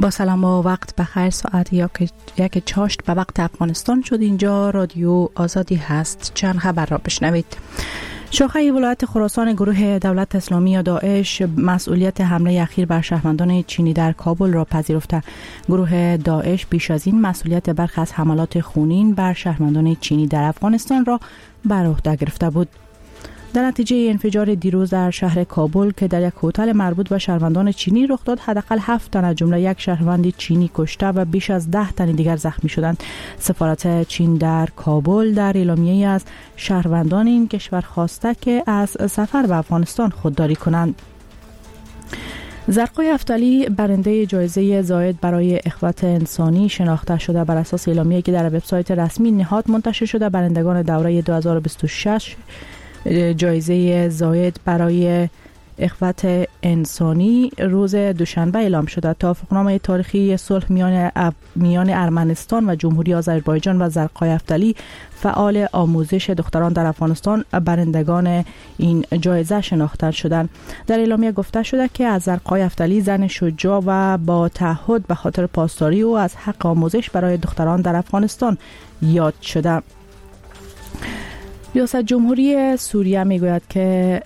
با سلام و وقت بخیر. ساعت یک چاشت به وقت افغانستان شد. اینجا رادیو آزادی هست. چند خبر را بشنوید. شاخه ولایت خراسان گروه دولت اسلامی یا داعش مسئولیت حمله اخیر بر شهروندان چینی در کابل را پذیرفته. گروه داعش بیش از این مسئولیت برخی از حملات خونین بر شهروندان چینی در افغانستان را بر عهده گرفته بود. در نتیجه انفجار دیروز در شهر کابل که در یک هتل مربوط به شهروندان چینی رخ داد، حداقل 7 تن از جمله یک شهروند چینی کشته و بیش از 10 تن دیگر زخمی شدند. سفارت چین در کابل در اعلامیه‌ای از شهروندان این کشور خواسته که از سفر به افغانستان خودداری کنند. زرقای افتالی برنده جایزه زاید برای اخوت انسانی شناخته شده. بر اساس اعلامیه‌ای که در وبسایت رسمی نهاد منتشر شده، برندگان دوره 2026 جایزه زاید برای اخوت انسانی روز دوشنبه اعلام شده. توافقنامه تاریخی صلح میان ارمنستان و جمهوری آذربایجان و زرقای افتالی، فعال آموزش دختران در افغانستان، برندگان این جایزه شناخته شدند. در اعلامیه گفته شده که از زرقای افتالی، زن شجاع و با تعهد به خاطر پاسداری او از حق آموزش برای دختران در افغانستان یاد شده. ریاست جمهوری سوریه میگوید که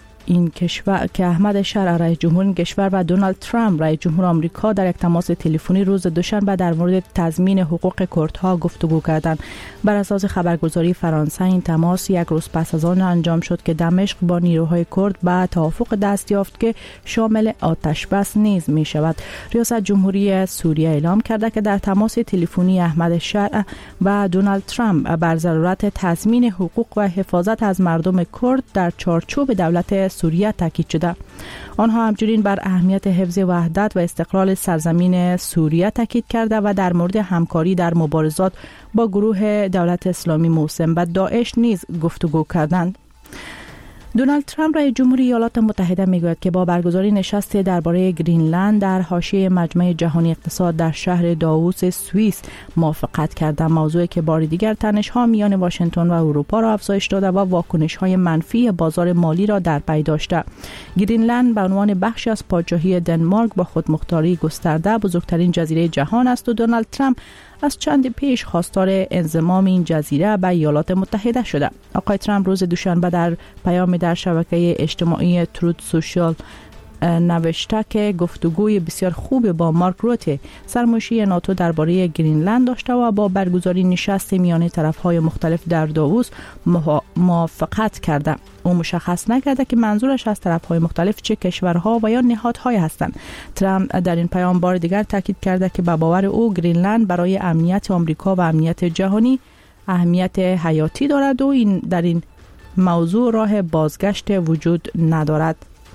احمد شرع رئیس جمهور این کشور و دونالد ترامپ رئیس جمهور آمریکا در یک تماس تلفنی روز دوشنبه در مورد تضمین حقوق کردها گفتگو کردند. بر اساس خبرگزاری فرانسه این تماس یک روز پس از آن انجام شد که دمشق با نیروهای کرد به توافق دست یافت که شامل آتش بس نیز می شود. ریاست جمهوری سوریه اعلام کرده که در تماس تلفنی احمد شرع و دونالد ترامپ بر ضرورت تضمین حقوق و حفاظت از مردم کرد در چارچوب دولت سوریه تاکید شده. آنها همچنین بر اهمیت حفظ وحدت و استقلال سرزمین سوریه تاکید کرده و در مورد همکاری در مبارزات با گروه دولت اسلامی موسوم به داعش نیز گفتگو کردند. دونالد ترامپ رئیس جمهور ایالات متحده میگوید که با برگزاری نشست درباره گرینلند در حاشیه مجمع جهانی اقتصاد در شهر داووس سوئیس موافقت کرده، موضوعی که بار دیگر تنش‌ها میان واشنگتن و اروپا را افزایش داده و واکنش‌های منفی بازار مالی را در پی داشته. گرینلند به عنوان بخشی از پادشاهی دنمارک با خودمختاری گسترده بزرگترین جزیره جهان است و دونالد ترامپ از چند پیش خواستار انضمام این جزیره به ایالات متحده شده. آقای ترامپ روز دوشنبه در پیام در شبکه اجتماعی تروت سوشال نوشته که گفتگوی بسیار خوب با مارک روته، سرمایه‌گذار ناتو درباره گرینلند داشته و با برگزاری نشست میان طرف‌های مختلف در داووس موافقت کرده. او مشخص نکرده که منظورش از طرف‌های مختلف چه کشورها و یا نهادهای هستند. ترامپ در این پیام بار دیگر تاکید کرده که به باور او گرینلند برای امنیت آمریکا و امنیت جهانی اهمیت حیاتی دارد و در این موضوع راه بازگشت وجود ندارد.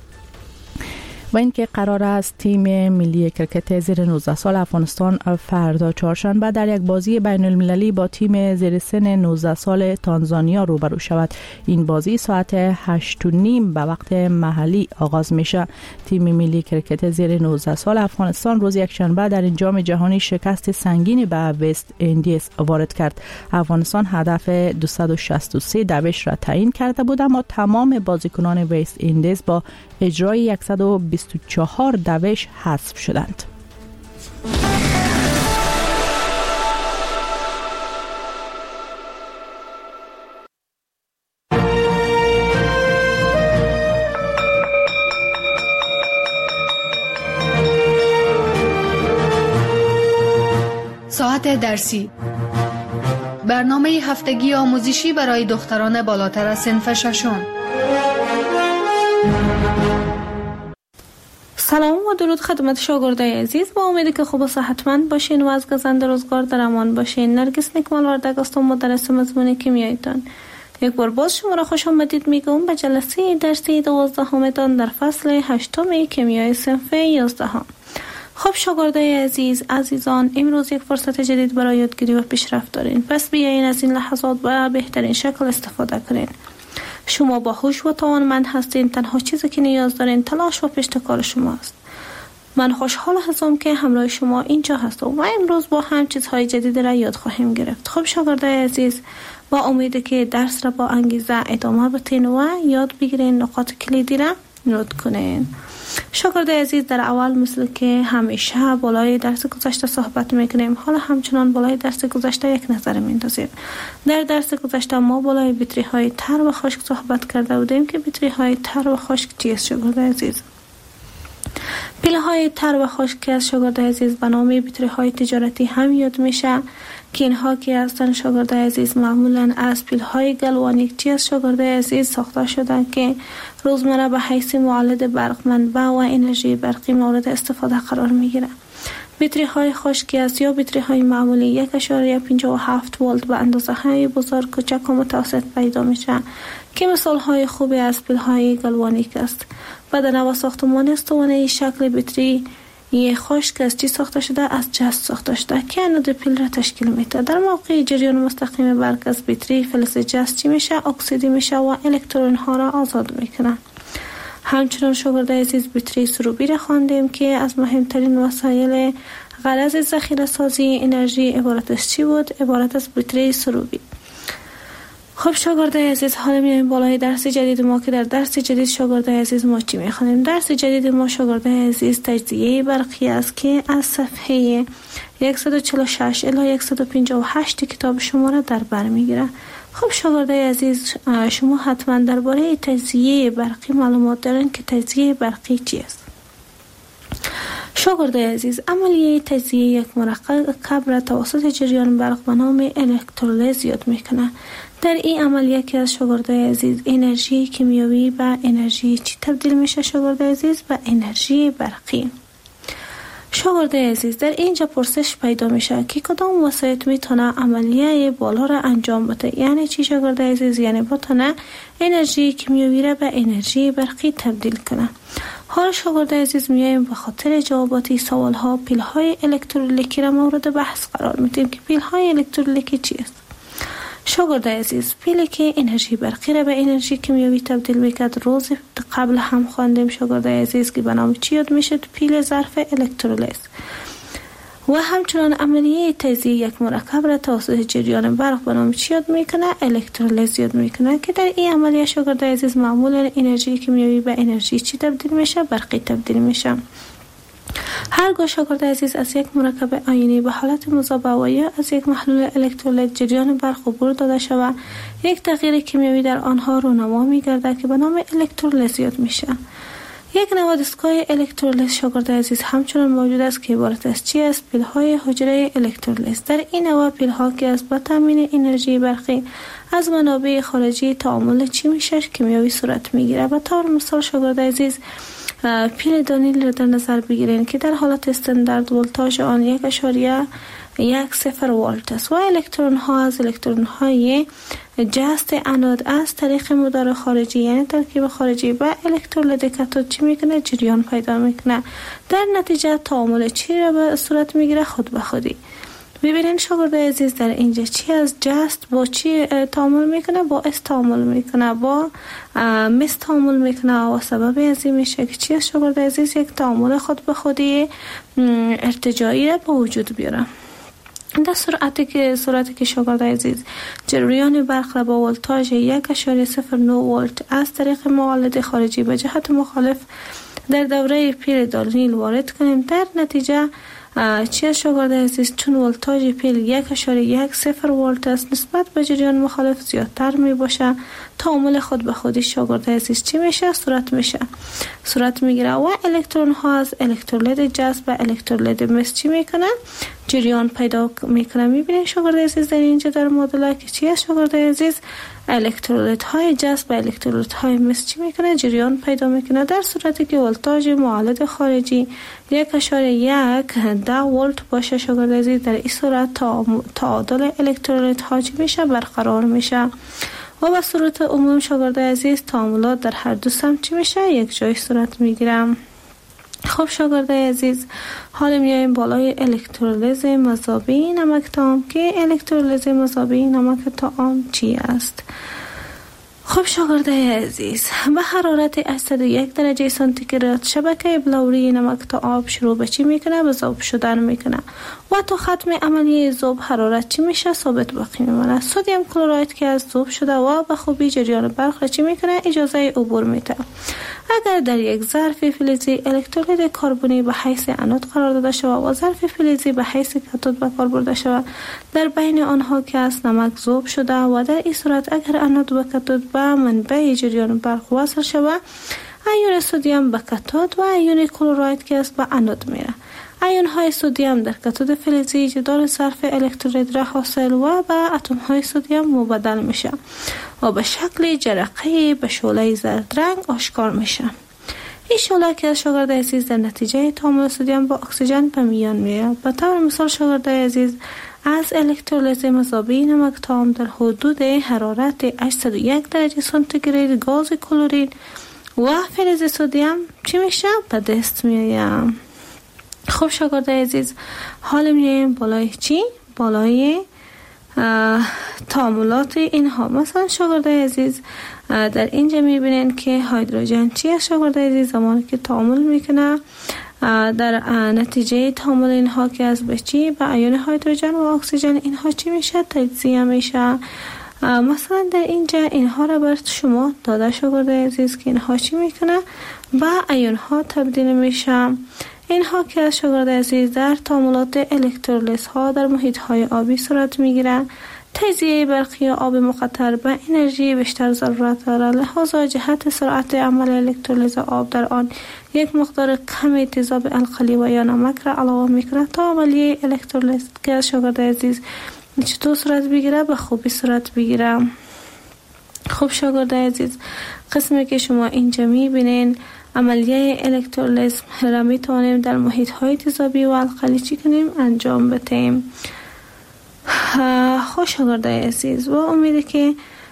و اینکه قرار است تیم ملی کرکت زیر 19 سال افغانستان فردا چهارشنبه در یک بازی بین المللی با تیم زیر سن 19 سال تانزانیا روبرو شود. این بازی ساعت 8:30 به وقت محلی آغاز میشه. تیم ملی کرکت زیر 19 سال افغانستان روز یکشنبه در این جام جهانی شکست سنگینی به وست اندیز وارد کرد. افغانستان هدف 263 دوش را تعیین کرده بود، اما تمام بازیکنان وست اندیز با اجرای 124 دوش حذف شدند. ساعت درسی، برنامه هفتگی آموزشی برای دختران بالاتر از صنف ششم. سلام و درود خدمت شاگردای عزیز. با امیدی که خوب و صحتمند باشین و از گزند روزگار در امان باشین. نرگس نکمال وردگ هستم، مدرس مضمون کیمیایتان. یک بار باز شما را خوش آمدید میگم به جلسه درسی 12 تان در فصل 8 کیمیای صنف 11. خب شاگردای عزیزان، امروز یک فرصت جدید برای یادگیری و پیشرفت دارین. پس بیاین از این لحظات به بهترین شکل استفاده کنین. شما باهوش و توانمند هستین. تنها چیزی که نیاز دارین تلاش و پشتکار شماست. من خوشحال هستم که همراه شما اینجا هستم و امروز با هم چیزهای جدید را یاد خواهیم گرفت. خب شاگردای عزیز، با امید که درس را با انگیزه ادامه بدین و یاد بگیرین، نقاط کلیدی را نوت کنین. شاگرد عزیز، در اول مثل که همیشه بالای درس گذشته صحبت میکنیم، حالا همچنان بالای درس گذشته یک نظر میندازیم. در درس گذشته ما بالای بطری های تر و خشک صحبت کرده بودیم که بطری های تر و خشک چیست شاگرد عزیز؟ پیله های تر و خشک که از شاگرد عزیز به نام بطری های تجارتی هم یاد میشه که اینها که هستن شاگرد عزیز معمولا از پیل های گلوانیک از شاگرد عزیز ساخته شدن که روزمره به حیث مولد برق منبع و انرژی برقی مورد استفاده قرار میگیره. بطری های خشکی است یا بطری های معمولی 1.57 ولت به اندازه های بزرگ، کوچک و متوسط پیدا میشه که مثال های خوبی از پیل های گلوانیک است. بدن و ساختمان استوانه شکل بطری خشک از چی ساخته شده؟ از جست ساخته شده که انود پیل را تشکیل میده. در موقع جریان مستقیم برق از بطری فلز جست چی میشه؟ اکسیدی میشه و الکترون ها را آزاد میکنه. همچنان شاگرد عزیز بطری سروبی را خواندیم که از مهمترین وسایل غرض ذخیره سازی انرژی عبارت از چی بود؟ عبارت از بطری سروبی. خب شاگرد عزیز، حالا میایم بالای درس جدید ما که در درس جدید شاگرد عزیز ما چی میخوانیم؟ درس جدید ما شاگرد عزیز تجزیه برقی است که از صفحه 146 الی 158 کتاب شما را در بر میگیره. خب شاگرد عزیز، شما حتما درباره تجزیه برقی معلومات دارین که تجزیه برقی چی است؟ شاگرد عزیز، عملیه تجزیه یک مرکب را توسط جریان برق به نام الکترولیز یاد میکنه. در این عملیه که از شاگرد عزیز انرژی کیمیایی به انرژی چی تبدیل میشه شاگرد عزیز؟ به انرژی برقی. شاگرد عزیز، در اینجا پرسش پیدا میشه که کدام وسایط میتونه عملیه بالا را انجام بده؟ یعنی چی شاگرد عزیز؟ یعنی بتونه انرژی کیمیایی را به انرژی برقی تبدیل کنه. حالا شاگرد عزیز میایم به خاطر جواباتی سوال ها پیل های الکترولیکی را مورد بحث قرار میدیم که پیل های الکترولیکی چی است؟ شاگرد عزیز، پیلی که انرژی برقی را به انرژی کیمیایی تبدیل میکرد روز قبل هم خواندیم شاگرد عزیز که به نام چی یاد میشه؟ پیل ظرف الکترولیز. و همچنان عملیه تجزیه یک مرکب را توسط جریان برق به نام چی یاد میکنه؟ الکترولیز یاد میکنه که در این عملیه شاگرد عزیز معمولا انرژی کیمیایی به انرژی چی تبدیل میشه؟ برقی تبدیل میشه. هرگاه شاگرد عزیز از یک مرکب آیونی به حالت مذاب و یا از یک محلول الکترولیت جریان برق عبور داده شود، یک تغییر کیمیایی در آنها رونما می‌گردد که به نام الکترولیز یاد میشه. یک نوع دستگاه الکترولیز شاگرد عزیز همچنان موجود است که عبارت از چی است؟ پیل‌های حجره الکترولیز. در این نوع پیل‌ها که از با تامین انرژی برقی از منابع خارجی تعامل چی میشه؟ کیمیایی صورت میگیره. به طور مثال شاگرد عزیز پیل دانیل را در نظر بگیرین که در حالت استاندارد ولتاژ آن 1.10 ولت است و الکترون ها از الکترون های جست انود از طریق مدار خارجی یعنی ترکیب خارجی و الکترولید کاتود چی میکنه؟ جریان پیدا میکنه. در نتیجه تعامل چی را به صورت میگیره؟ خود به خودی. ببینین شاگرد عزیز، در اینجا چی از جست با چی تعامل میکنه؟ با اس تعامل میکنه، با مس تعامل میکنه و سبب از این میشه که چی از شاگرد عزیز؟ یک تعامل خود به خودی ارتجاعی را به وجود بیاره. در صورتی که شاگرد عزیز جریان برق را با ولتاژ 1.09 ولت از طریق مولد خارجی به جهت مخالف در دوره پیل دانیل وارد کنیم، در نتیجه چی از شاگرد عزیز؟ چون ولتاژ پیل 1.10 ولت است نسبت به جریان مخالف زیادتر می باشه، تعامل خود به خودی شاگرد عزیز چی میشه؟ صورت میگیره و الکترون ها از الکترولید جذب و الکترولید مس چی میکنه؟ جریان پیدا میکنه. میبینید شاگرد عزیز در اینجا در مدل که چی از شاگرد عزیز؟ الکترولیت های جذب و الکترولیت های مس چی میکنه؟ جریان پیدا میکنه. در صورتی که ولتاژ مولد خارجی 1.10 ولت باشه شاگرد عزیز، در این صورت تعادل الکترولیت ها چی میشه؟ برقرار میشه و به صورت عموم شاگرد عزیز تعاملات در هر دو سمت چی میشه؟ یک جای صورت میگیره. خب شاگرد عزیز، حالا میایم بالای الکترولیز مذابی نمک تام که الکترولیز مذابی نمک تام چی است؟ خب شاگرده عزیز، به حرارت 801 درجه سانتیگراد شبکه بلوری نمک تا آب شروع به چی میکنه؟ به ذوب شدن میکنه و تا ختم عملیه ذوب حرارت چی میشه؟ ثابت باقی میمونه. سدیم کلراید که از ذوب شده و به خوبی جریان برق را چی میکنه؟ اجازه عبور میده. اگر در یک ظرف فلزی الکترولید کربنی به حیث انود قرار داده شود و ظرف فلزی به حیث کاتود به کار برده شود، در بین آنها که از نمک ذوب شده و در این صورت اگر انود و کاتود به منبع جریان برق وصل شود، ایون سدیم به کاتود و ایون کلراید که است به انود میره. ایون های سدیم در کاتود فلزی جدار ظرف الکترولید را حاصل و به اتم های سدیم مبدل میشه و به شکل جرقه به شعله زرد رنگ آشکار میشه. این شعله که از شاگرد عزیز در نتیجه تعامل سدیم با اکسیژن به میان میاد. به طور مثال شاگرد عزیز از الکترولیز مذابی نمک تام در حدود حرارت 801 درجه سانتیگراد گاز کلورید و فلز سدیم چی میشه؟ به دست میاد. خب شاگرد عزیز، حالا میایم بالای چی؟ بالای تعاملات اینها. مثلا شاگرد عزیز در اینجا میبینین که هیدروژن چی است شاگرد عزیز؟ زمانی که تعامل میکنه در نتیجه تعامل اینها که از به چی؟ به ایون هیدروژن و اکسیژن اینها چی میشه؟ تجزیه میشه. مثلا در اینجا اینها را بر شما داده شاگرد عزیز که اینها چی میکنه؟ به ایون ها تبدیل میشه. اینها که از شاگرد عزیز در تعاملات الکترولیز ها در محیط های آبی صورت میگیرند. تجزیه برقی آب مقطر به انرژی بیشتر ضرورت دارد، لحاظا جهت سرعت عمل الکترولیز آب در آن یک مقدار کمی تیزاب القلی و یا نمک را علاوه میکنه تا عملیه الکترولیز که از شاگرد عزیز چطور صورت بگیره؟ به خوبی صورت بگیره. خب شاگرد عزیز، قسمی که شما اینجا میبینین عملیه الکترولیز را میتونیم در محیط های تیزابی و القلی چی کنیم؟ انجام بدیم. خوش شاگرد عزیز، و امیده که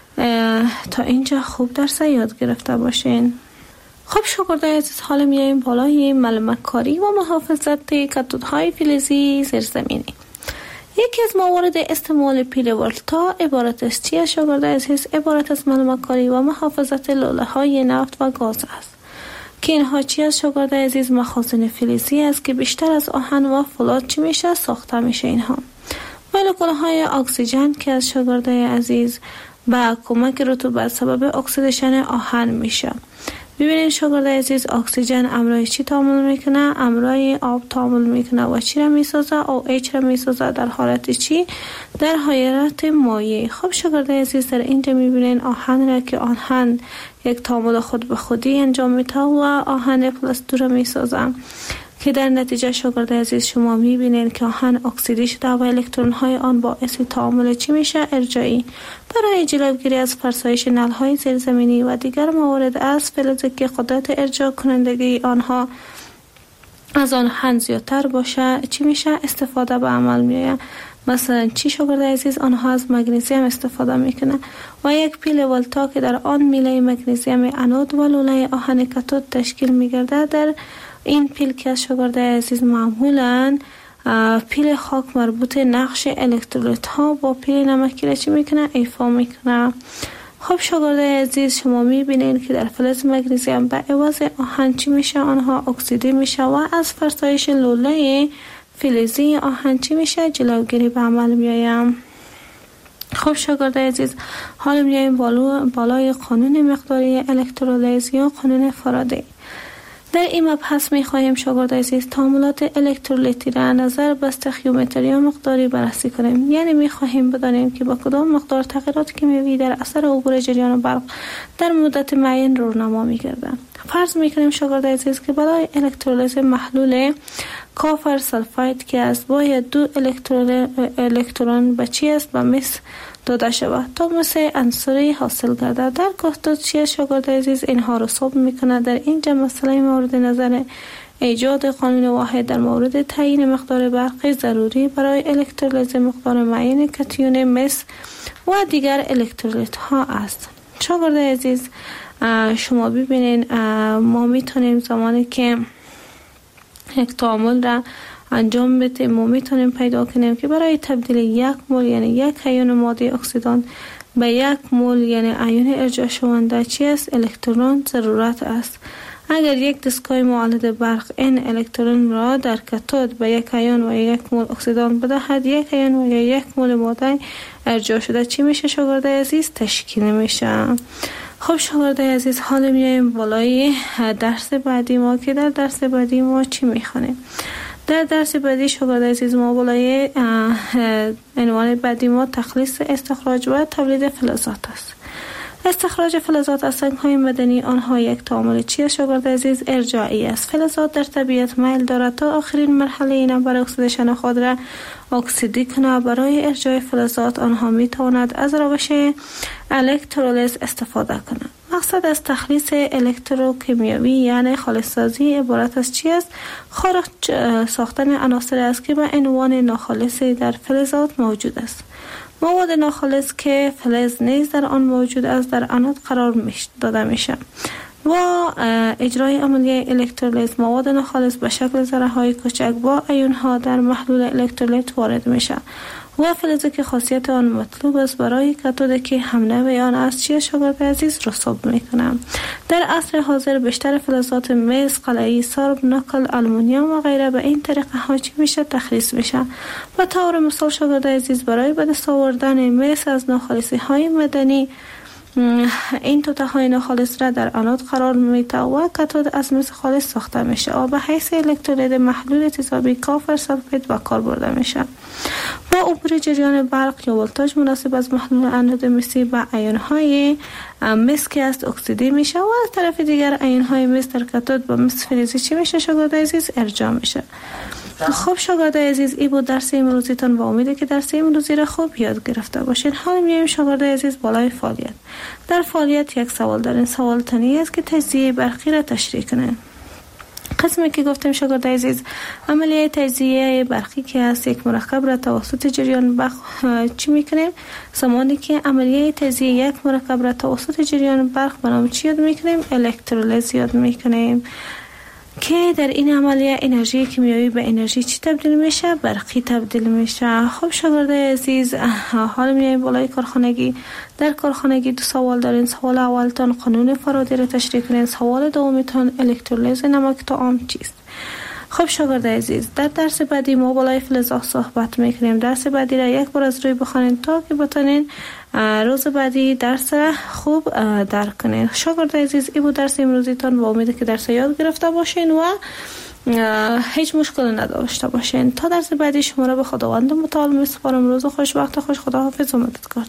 تا اینجا خوب درس یاد گرفته باشین. خب شاگرد عزیز، حالا میایم بالای معلومات کاری و محافظت کاتودهای فلزی زیرزمینی. یکی از موارد استعمال پیل ولتا عبارت است چی شاگرد عزیز؟ عبارت از معلومات کاری و محافظت لوله های نفت و گاز است که اینها چی از شاگرد عزیز؟ مخازن فلزی است که بیشتر از آهن و فولاد چی میشه؟ ساخته میشه. اینها مولکول های اکسیژن که از شاگرد عزیز با کمک رطوبت سبب اکسیدیشن آهن میشه. ببینید شاگرد عزیز، اکسیژن امرای چی تعامل میکنه؟ امرای آب تعامل میکنه و چی را میسازه؟ او ایچ را میسازه. در حالت چی؟ در حالت مایع. خب شاگرد عزیز، در اینجا میبینید آهن را که آهن یک تعامل خود به خودی انجام میده و آهن پلاس 2 را میسازه که در نتیجه شاگرد عزیز شما میبینید که آهن اکسیدی شده و الکترون های آن باعث تعامل چی میشه؟ ارجاعی. برای جلوگیری از فرسایش نل های زیرزمینی و دیگر موارد از فلز که قدرت ارجاع کنندگی آنها از آهن زیادتر باشه چی میشه؟ استفاده به عمل میآید. مثلا چی شاگرد عزیز؟ آنها از مگنیزیم استفاده میکنه و یک پیل ولتا که در آن میله مگنیزیم انود و لوله آهن کاتود تشکیل میگرده. در این پیل که شاگرد عزیز معمولاً پیل خاک مربوط نقش الکترولیت ها با پیل نمکی را چی میکنه؟ ایفا میکنه. خب شاگرد عزیز، شما میبینید که در فلز مگنیزیم به عوض آهن چی میشه؟ آنها اکسیدی میشه و از فرسایش لوله فلزی آهن چی میشه؟ جلوگیری به عمل میآید. خب شاگرد عزیز، حالا میایم بالای قانون مقداری الکترولیز یا قانون فارادی. در این مبحث میخواهیم شاگرد عزیز تعاملات الکترولیتی را نظر به استخیومتری یا مقداری بررسی کنیم. یعنی میخواهیم بدانیم که با کدام مقدار تغییرات کیمیایی در اثر عبور جریان برق در مدت معین رونما میگردند. فرض میکنیم شاگرد عزیز که برای الکترولیز محلول کافر سلفاید که از باید 2 الکترون به چی است؟ به مس داده شود تا مثل عنصری حاصل گردد. در گفتار چی شاگرد عزیز اینها رو ثبت میکنه. در اینجا مسئله مورد نظر ایجاد قانون واحد در مورد تعیین مقدار برقی ضروری برای الکترولیز مقدار معین کاتیون مس و دیگر الکترولیت ها است. شاگرد عزیز، شما ببینید ما میتونیم زمانی که یک تعامل را انجام بدیم ما میتونیم پیدا کنیم که برای تبدیل 1 مول یعنی 1 ایون ماده اکسیدان به 1 مول یعنی ایون ارجاع شونده چی است؟ الکترون ضرورت است. اگر یک دستگاه مولد برق این الکترون را در کاتود به 1 ایون و 1 مول اکسیدان بدهد، 1 ایون و 1 مول ماده ارجاع شده چی میشه شاگرد عزیز؟ تشکیل میشه. خب شاگرد عزیز، حالا میایم بالای درس بعدی ما که در درس بعدی ما چی میخونیم. در درس بعدی شاگرد عزیز ما بالای عنوان بعدی ما تخلیص، استخراج و تولید فلزات است. استخراج فلزات از سنگ‌های معدنی آنها یک تعامل چی است شاگرد عزیز؟ ارجاعی است. فلزات در طبیعت میل دارد تا آخرین مرحله اینا برای اکسیدیشن خود را اکسیدی کنه. برای ارجاع فلزات آنها می تواند از روش الکترولیز استفاده کنند. مقصد از تخلیص الکتروکیمیایی یعنی خالص سازی عبارت از چی است؟ خارج ساختن عناصر است که به عنوان ناخالصی در فلزات موجود است. مواد ناخالص که فلز نیز در آن موجود است در انود قرار داده میشه و اجرای عملیه الکترولیز مواد ناخالص به شکل ذره های کوچک با ایون ها در محلول الکترولیت وارد میشه و فلزی که خاصیت آن مطلوب است برای کاتودی که هم نوع آن است چی شاگرد عزیز؟ رسوب میکنم. در عصر حاضر بیشتر فلزات مس، قلعی، سرب، نکل، آلومینیوم و غیره به این طریقه ها چی میشه؟ تخلیص میشه. به طور مثال شاگرد عزیز، برای به دست آوردن مس از ناخالصی های معدنی این توته های ناخالص را در انود قرار میده و کاتود از مس خالص ساخته میشه و به حیث الکترولید محلول تیزابی کافر سلفید به کار برده میشه. با عبور جریان برق یا ولتاژ مناسب از محلول انود مسی به ایون های مس که است اکسیدی میشه و از طرف دیگر ایون های مس در کاتود با مس فلزی چی میشه شاگرد عزیز؟ ارجاع میشه. خب شاگرد عزیز، این بود درس امروزیتان و امیده که درس امروزی را خوب یاد گرفته باشین. حالا میایم شاگرد عزیز بالای فعالیت. در فعالیت یک سوال دارین. سوال تنی است که تجزیه برقی را تشریح کنه. قسمی که گفتیم شاگرد عزیز، عملیه تجزیه برقی که است یک مرکب را توسط جریان برق چی میکنیم؟ زمانی که عملیه تجزیه یک مرکب را توسط جریان برق به نام چی یاد میکنیم؟ الکترولیز یاد میکنیم که در این عملیه انرژی کیمیایی به انرژی چی تبدیل میشه؟ برقی تبدیل میشه. خب شاگرد عزیز، حالا میایم بالای کارخانگی. در کارخانگی 2 سوال دارین. سوال اولتان قانون فارادی را تشریح کنین. سوال دومیتان الکترولیز نمک طعام چیست؟ خب شاگرد عزیز، در درس بعدی ما بالای فلزات صحبت میکنیم. درس بعدی را یک بار از روی بخونین تا که بتونین روز بعدی درس را خوب درک کنین. شاگرد عزیز، این بود درس امروزیتان و امیده که درس یاد گرفته باشین و هیچ مشکل نداشته باشین. تا درس بعدی شما را به خداوند متعال میسپارم. روز خوش، وقت خوش، خداحافظ و مددکار.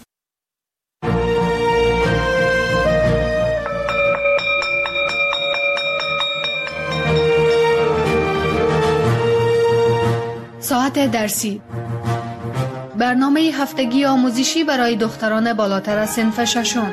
ساعت درسی، برنامه هفتگی آموزشی برای دختران بالاتر از صنف ششم.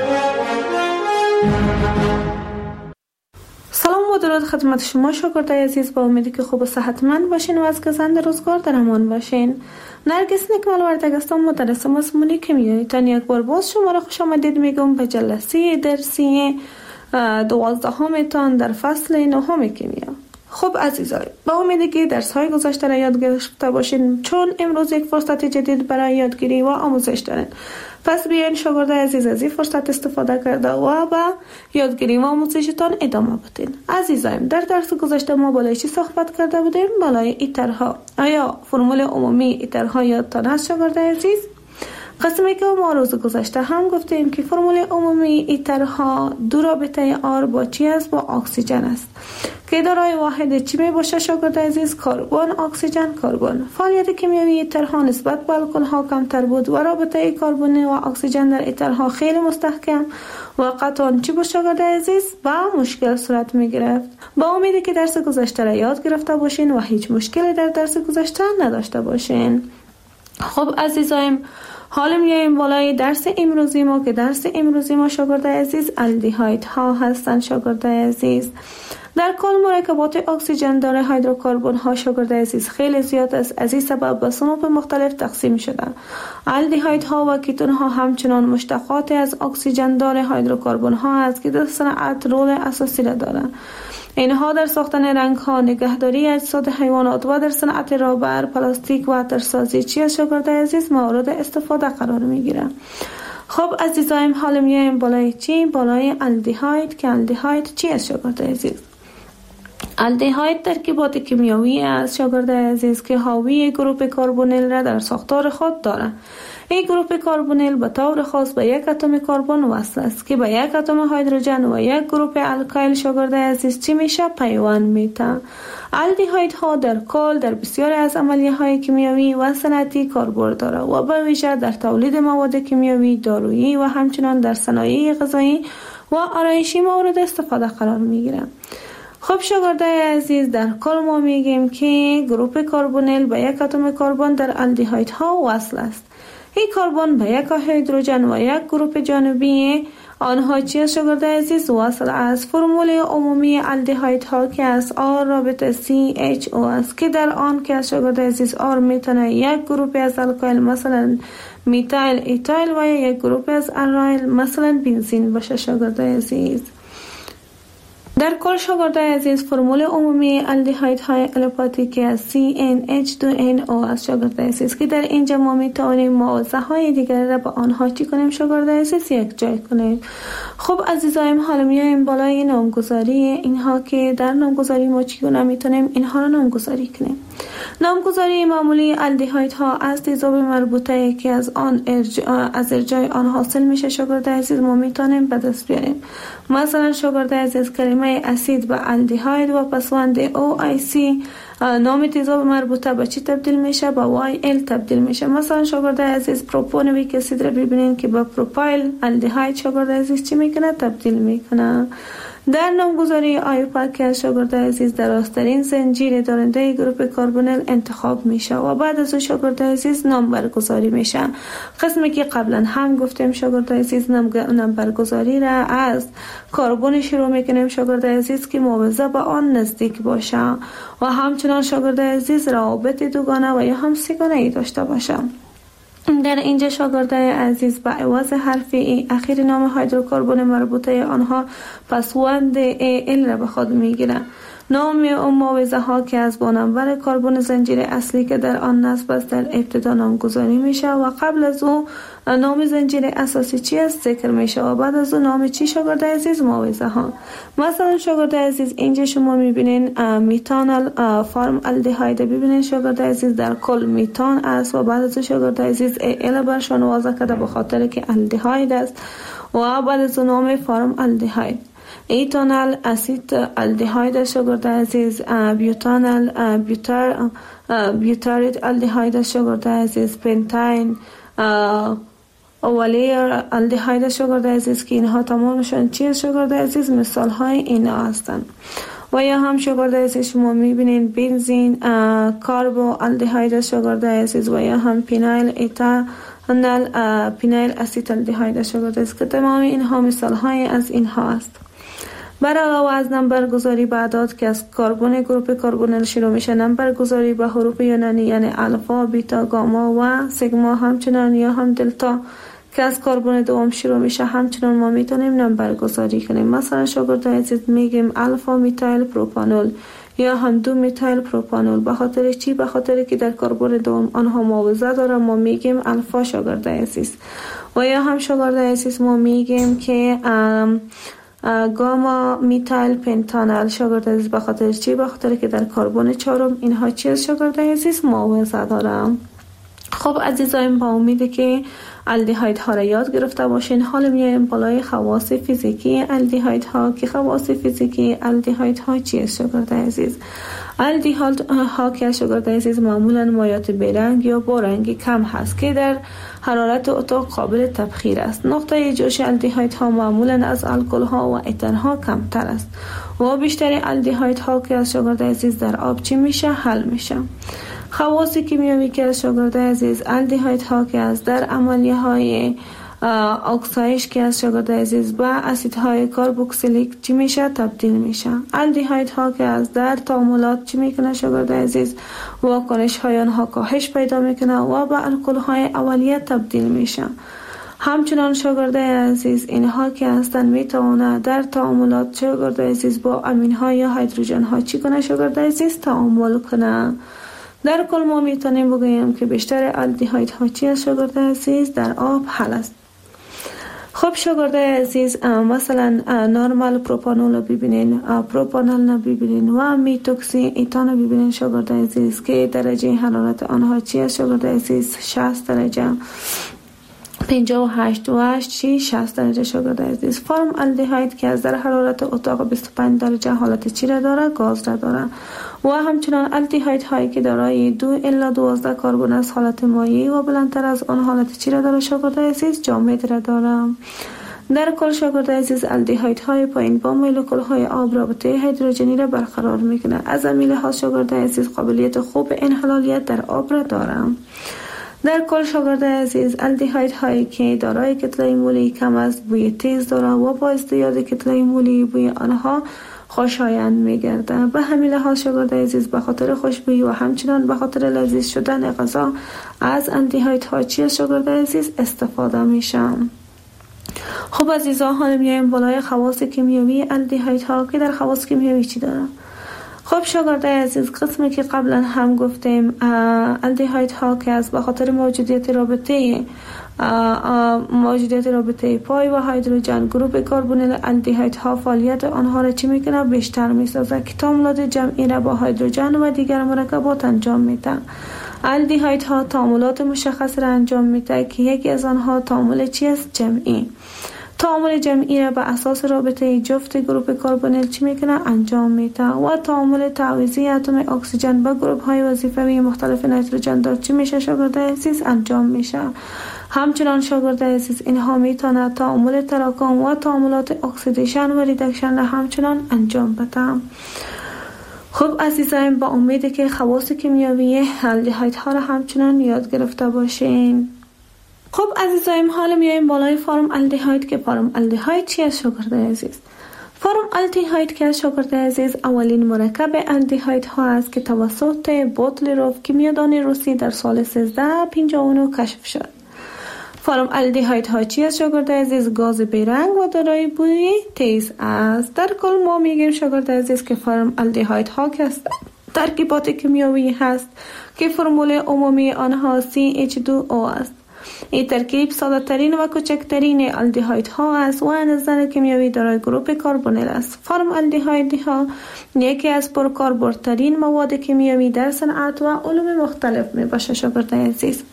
سلام و درود خدمت شما شاگرد عزیز، با امیدی که خوب و صحتمند باشین و از گذشت روزگار در امان باشین. نرگس نکمل وردگ هستم، مدرس مضمون کیمیا. تن یک بار باز شما را خوش آمدید میگم به جلسه درسی 12 تان در فصل 9 کیمیا. خب عزیزای، با امیدی که درس های گذشته را یاد گرفته باشین، چون امروز یک فرصت جدید برای یادگیری و آموزش دارین. پس بیاین شاگرد عزیز از این فرصت استفاده کرده و با یادگیری و آموزشتان ادامه بدین. عزیزایم، در درس گذشته ما بالای چی صحبت کرده بودیم؟ بالای ایترها. آیا فرمول عمومی ایترها یادتان هست شاگرد عزیز؟ قسمی که ما روز گذشته هم گفتیم که فرمول عمومی ایترها دو رابطه آر با چی است؟ با اکسیژن است که دارای واحد چی می باشه شاگرد عزیز؟ کربن، اکسیژن، کربن. فعالیت کیمیایی ایترها نسبت به الکل ها کمتر بود و رابطه کربن و اکسیژن در ایترها خیلی مستحکم و قطعا چی بود شاگرد عزیز؟ با مشکل صورت می گرفت. با امیدی که درس گذشته را یاد گرفته باشین و هیچ مشکلی در درس گذشته نداشته باشین. خب عزیزایم، حالا میایم بالای درس امروزی ما که درس امروزی ما شاگرد عزیز الدیهاید ها هستن شاگرد عزیز. در کل مرکبات اکسیژن داره هیدروکربن ها شاگرد عزیز خیلی زیاد است. از این سبب به صنوف مختلف تقسیم شده. الدیهاید ها و کیتون ها همچنان مشتقات از اکسیژن داره هیدروکربن ها است که در صنعت رول اساسی را دارند. اینها در ساختن رنگ ها، نگهداری اجساد حیوانات و در صنعت رابر، پلاستیک و عطرسازی چی از شاگرد عزیز مورد استفاده قرار می گیرند. خب عزیزایم، حالا میایم بالای چی؟ بالای الدیهاید که الدیهاید چی است شاگرد عزیز؟ الدیهاید ترکیبات کیمیایی است شاگرد عزیز که حاوی گروپ کربونیل را در ساختار خود دارد. این گروپ کربونیل به طور خاص به یک اتم کربن وصل است که به یک اتم هیدروژن و یک گروپ الکایل شاگرد عزیز چی میشه؟ پیوند میده. الدیهاید ها در کل در بسیاری از عملیه های کیمیایی و صنعتی کاربرد داره و به ویژه در تولید مواد کیمیایی، دارویی و همچنین در صنایع غذایی و آرایشی مورد استفاده قرار میگیره. خب شاگرد عزیز، در کل ما میگیم که گروپ کربونیل به یک اتم کربن در الدیهاید ها وصل است. این کربن به یک هیدروژن و یک گروپ جانبی آنها چی است شاگرد عزیز؟ وصل است. فرمول عمومی الدیهاید ها که از آر رابطه CHO است که در آن که شاگرد عزیز آر میتونه یک گروپ از الکایل مثلا میتایل ایتایل و یک گروپ از الرایل مثلا بنزین باشه شاگرد عزیز. در کل شاگرد عزیز فرمول عمومی الدیهاید های الپاتیک از CnH2nO است شاگرد عزیز که در اینجا ما میتونیم موضع های دیگر را با آنها چی کنیم شاگرد عزیز؟ یک جای کنیم. خب عزیزایم، حالا میایم بالای نامگذاری اینها که در نامگذاری ما چگونه میتونیم اینها را نامگذاری کنیم. نامگذاری معمولی الدیهاید ها از تیزاب مربوطه که از ارجاع آن حاصل میشه شاگرد عزیز ما میتونیم به دست بیاریم. مثلا شاگرد عزیز کلمه اسید به الدیهاید و پسوند OIC نام تیزاب مربوطه به چی تبدیل میشه؟ به YL تبدیل میشه. مثلا شاگرد عزیز پروپونویک اسید را ببینید که به پروپایل الدیهاید شاگرد عزیز چی میکنه؟ تبدیل میکنه. در نامگذاری آیوپاک که شاگرد عزیز دراسترین زنجیر دارنده گروپ کربونیل انتخاب میشه و بعد از شاگرد عزیز نام برگزاری میشه. قسمی که قبلا هم گفتیم شاگرد عزیز نام برگزاری را از کربن شروع میکنیم شاگرد عزیز که موضع به آن نزدیک باشه و همچنان شاگرد عزیز روابط دوگانه و یا هم سگانه ای داشته باشه. در اینجا شاگرد عزیز به عوض حرف ای اخیر نام هیدروکربن مربوطه آنها پسوند ال را به خود میگیره. نام اون موضع ها که از با نمبر کربن زنجیر اصلی که در آن نصب است در ابتدا نامگذاری میشه و قبل از او نام زنجیر اساسی چی است ذکر میشه و بعد از او نام چی شاگرد عزیز؟ موضع ها. مثلا شاگرد عزیز اینجا شما میبینین میتانال فارم الدیهاید ببینین شاگرد عزیز در کل میتان است و بعد از شاگرد عزیز ال برشان واضح کرده به خاطر که الدیهاید است و بعد از نام فارم الدیهاید. ایتانال اسید الدیهاید شاگرد عزیز، بیوتانال بیوتارید الدیهاید شاگرد عزیز، پنتاین اولیر الدیهاید شاگرد عزیز که اینها تمامشون چیز شاگرد عزیز مثال های اینا هستند. و یا هم شاگرد عزیز شما میبینین بنزین کاربو الدیهاید شاگرد عزیز و یا هم پینایل ایتانال پینایل اسید الدیهاید شاگرد عزیز که تمام اینها مثال های از اینها است. بر علاوه از نمبرگذاری به اعداد که از کربن گروپ کربونیل شروع میشه، نمبرگذاری به حروف یونانی یعنی الفا، بیتا، گاما و سیگما همچنان یا هم دلتا که از کربن دوم شروع میشه همچنان ما میتونیم نمبرگذاری کنیم. مثلا شاگرد عزیز میگیم الفا میتایل پروپانول یا هم 2 میتایل پروپانول. به خاطر چی؟ به خاطر که در کربن دوم آنها موضع داره ما میگیم الفا شاگرد عزیز. و یا هم شاگرد عزیز ما میگیم که گاما میتایل پنتانال شاگرد عزیز. به خاطر چی؟ به خاطر که در کربن چهارم اینها چیز شاگرد عزیز موضع دارم. خب عزیزایم، با امیده که الدیهاید ها را یاد گرفته باشین. حالا میایم بالای خواص فیزیکی الدیهاید ها که خواص فیزیکی الدیهاید ها چیست شاگرد عزیز؟ الدیهاید ها که شاگرد عزیز معمولا مایات برنگ یا با رنگ کم هست که در حرارت اتاق قابل تبخیر است. نقطه جوش الدیهاید ها معمولا از الکل ها و اتر ها کمتر است و بیشتر الدیهاید ها که از شاگرد عزیز در آب چی میشه؟ حل میشه. خواص کیمیایی که از شاگرد عزیز الدیهاید ها که از در عملیه های اکسایش که از شاگرد عزیز با اسیدهای کاربوکسیلیک چی میشه؟ تبدیل میشه. الدیهاید ها که از در تعاملات چی میکنه شاگرد عزیز؟ واکنش های آنها کاهش پیدا میکنه و با الکل های اولیه تبدیل میشه. همچنان شاگرد عزیز اینها که هستن میتونه در تعاملات شاگرد عزیز با امین ها یا هیدروژن ها چی کنه شاگرد عزیز؟ تعامل کنه. در کل ما میتونیم بگوییم که بیشتر الدیهاید ها چی از شاگرد عزیز؟ در آب حل است. خب شاگردای عزیز، مثلا نرمال پروپانول ببینین، پروپانول ببینین و میتوکسی ایتان ببینین شاگردای عزیز که درجه حرارت آنها چی است شاگردای عزیز؟ 60 درجه، 58 و 60 درجه شاگردای عزیز. فرم الدهاید که از در حرارت اتاق 25 درجه حالت چی را داره؟ گاز را داره. و همچنان الدهاید هایی که دارای 2 الی 12 کربن است حالت مایعی و بلندتر از آن حالت چی را داره شاگردای عزیز؟ جامد را داره. در کل شاگردای عزیز الدهاید های پایین با مولکول های آب رابطه هیدروژنی را برقرار میکنه. از همین لحاظ شاگردای عزیز قابلیت خوب انحلالیت در آب را داره. در کل شاگردای عزیز الدهاید هایی که دارای کتله مولی کم است بوی تیز داره و با ازدیاد کتله مولی بوی آنها خوشایند میگرده. به همین لحاظ شاگردای عزیز به خاطر خوشبویی و همچنان به خاطر لذیذ شدن غذا از الدهاید ها چی شاگردای عزیز استفاده میشه. خب عزیزان، حالا میایم بالای خواص کیمیایی الدهاید ها که در خواص کیمیایی چی داره. خب شاگردای عزیز، قسمی که قبلا هم گفتیم الدهاید ها که از به خاطر موجودیت رابطه پای و هیدروژن گروپ کربونیل الدهاید ها فعالیت آنها را چی میکنه؟ بیشتر میسازه که تعاملات جمعی را با هیدروژن و دیگر مرکبات انجام میده. الدهاید ها تعاملات مشخص را انجام میده که یکی از آنها تعامل چی است؟ جمعی. تعامل جمعی را به اساس رابطه جفت گروپ کربونیل چی میکنه؟ انجام میده. و تعامل تعویضی اتم اکسیژن با گروپ های وظیفوی مختلف نیتروژن دار چی میشه شاگردای عزیز؟ انجام میشه. همچنان شاگردای عزیز اینها میتونه تعامل تراکم و تعاملات اکسیدیشن و ریدکشن را همچنان انجام بده. خب عزیزان، با امیده که خواص کیمیایی الدهاید ها را همچنان یاد گرفته باشین. خب عزیزایم، حالا میایم بالای فرم الدهاید که فرم الدهاید چی است شاگردای عزیز؟ فرم الدهاید که شاگردای عزیز اولین مرکب الدهاید ها است که توسط بوتلیروف کیمیادان روسی در سال 1359 کشف شد. فرم الدهاید ها چی است شاگردای عزیز؟ گاز بیرنگ و دارای بوی تیز است. در کل ما میگیم شاگردای عزیز که فرم الدهاید ها که ترکیبات کیمیایی هست که فرمول عمومی آنها CH2O است. این ترکیب ساده ترین و کوچکترین الدهاید ها است و از نظر کیمیایی دارای گروپ کربونیل است. فرم الدهاید ها یکی از پرکاربردترین مواد کیمیایی در صنعت و علوم مختلف می باشه شاگردای عزیز.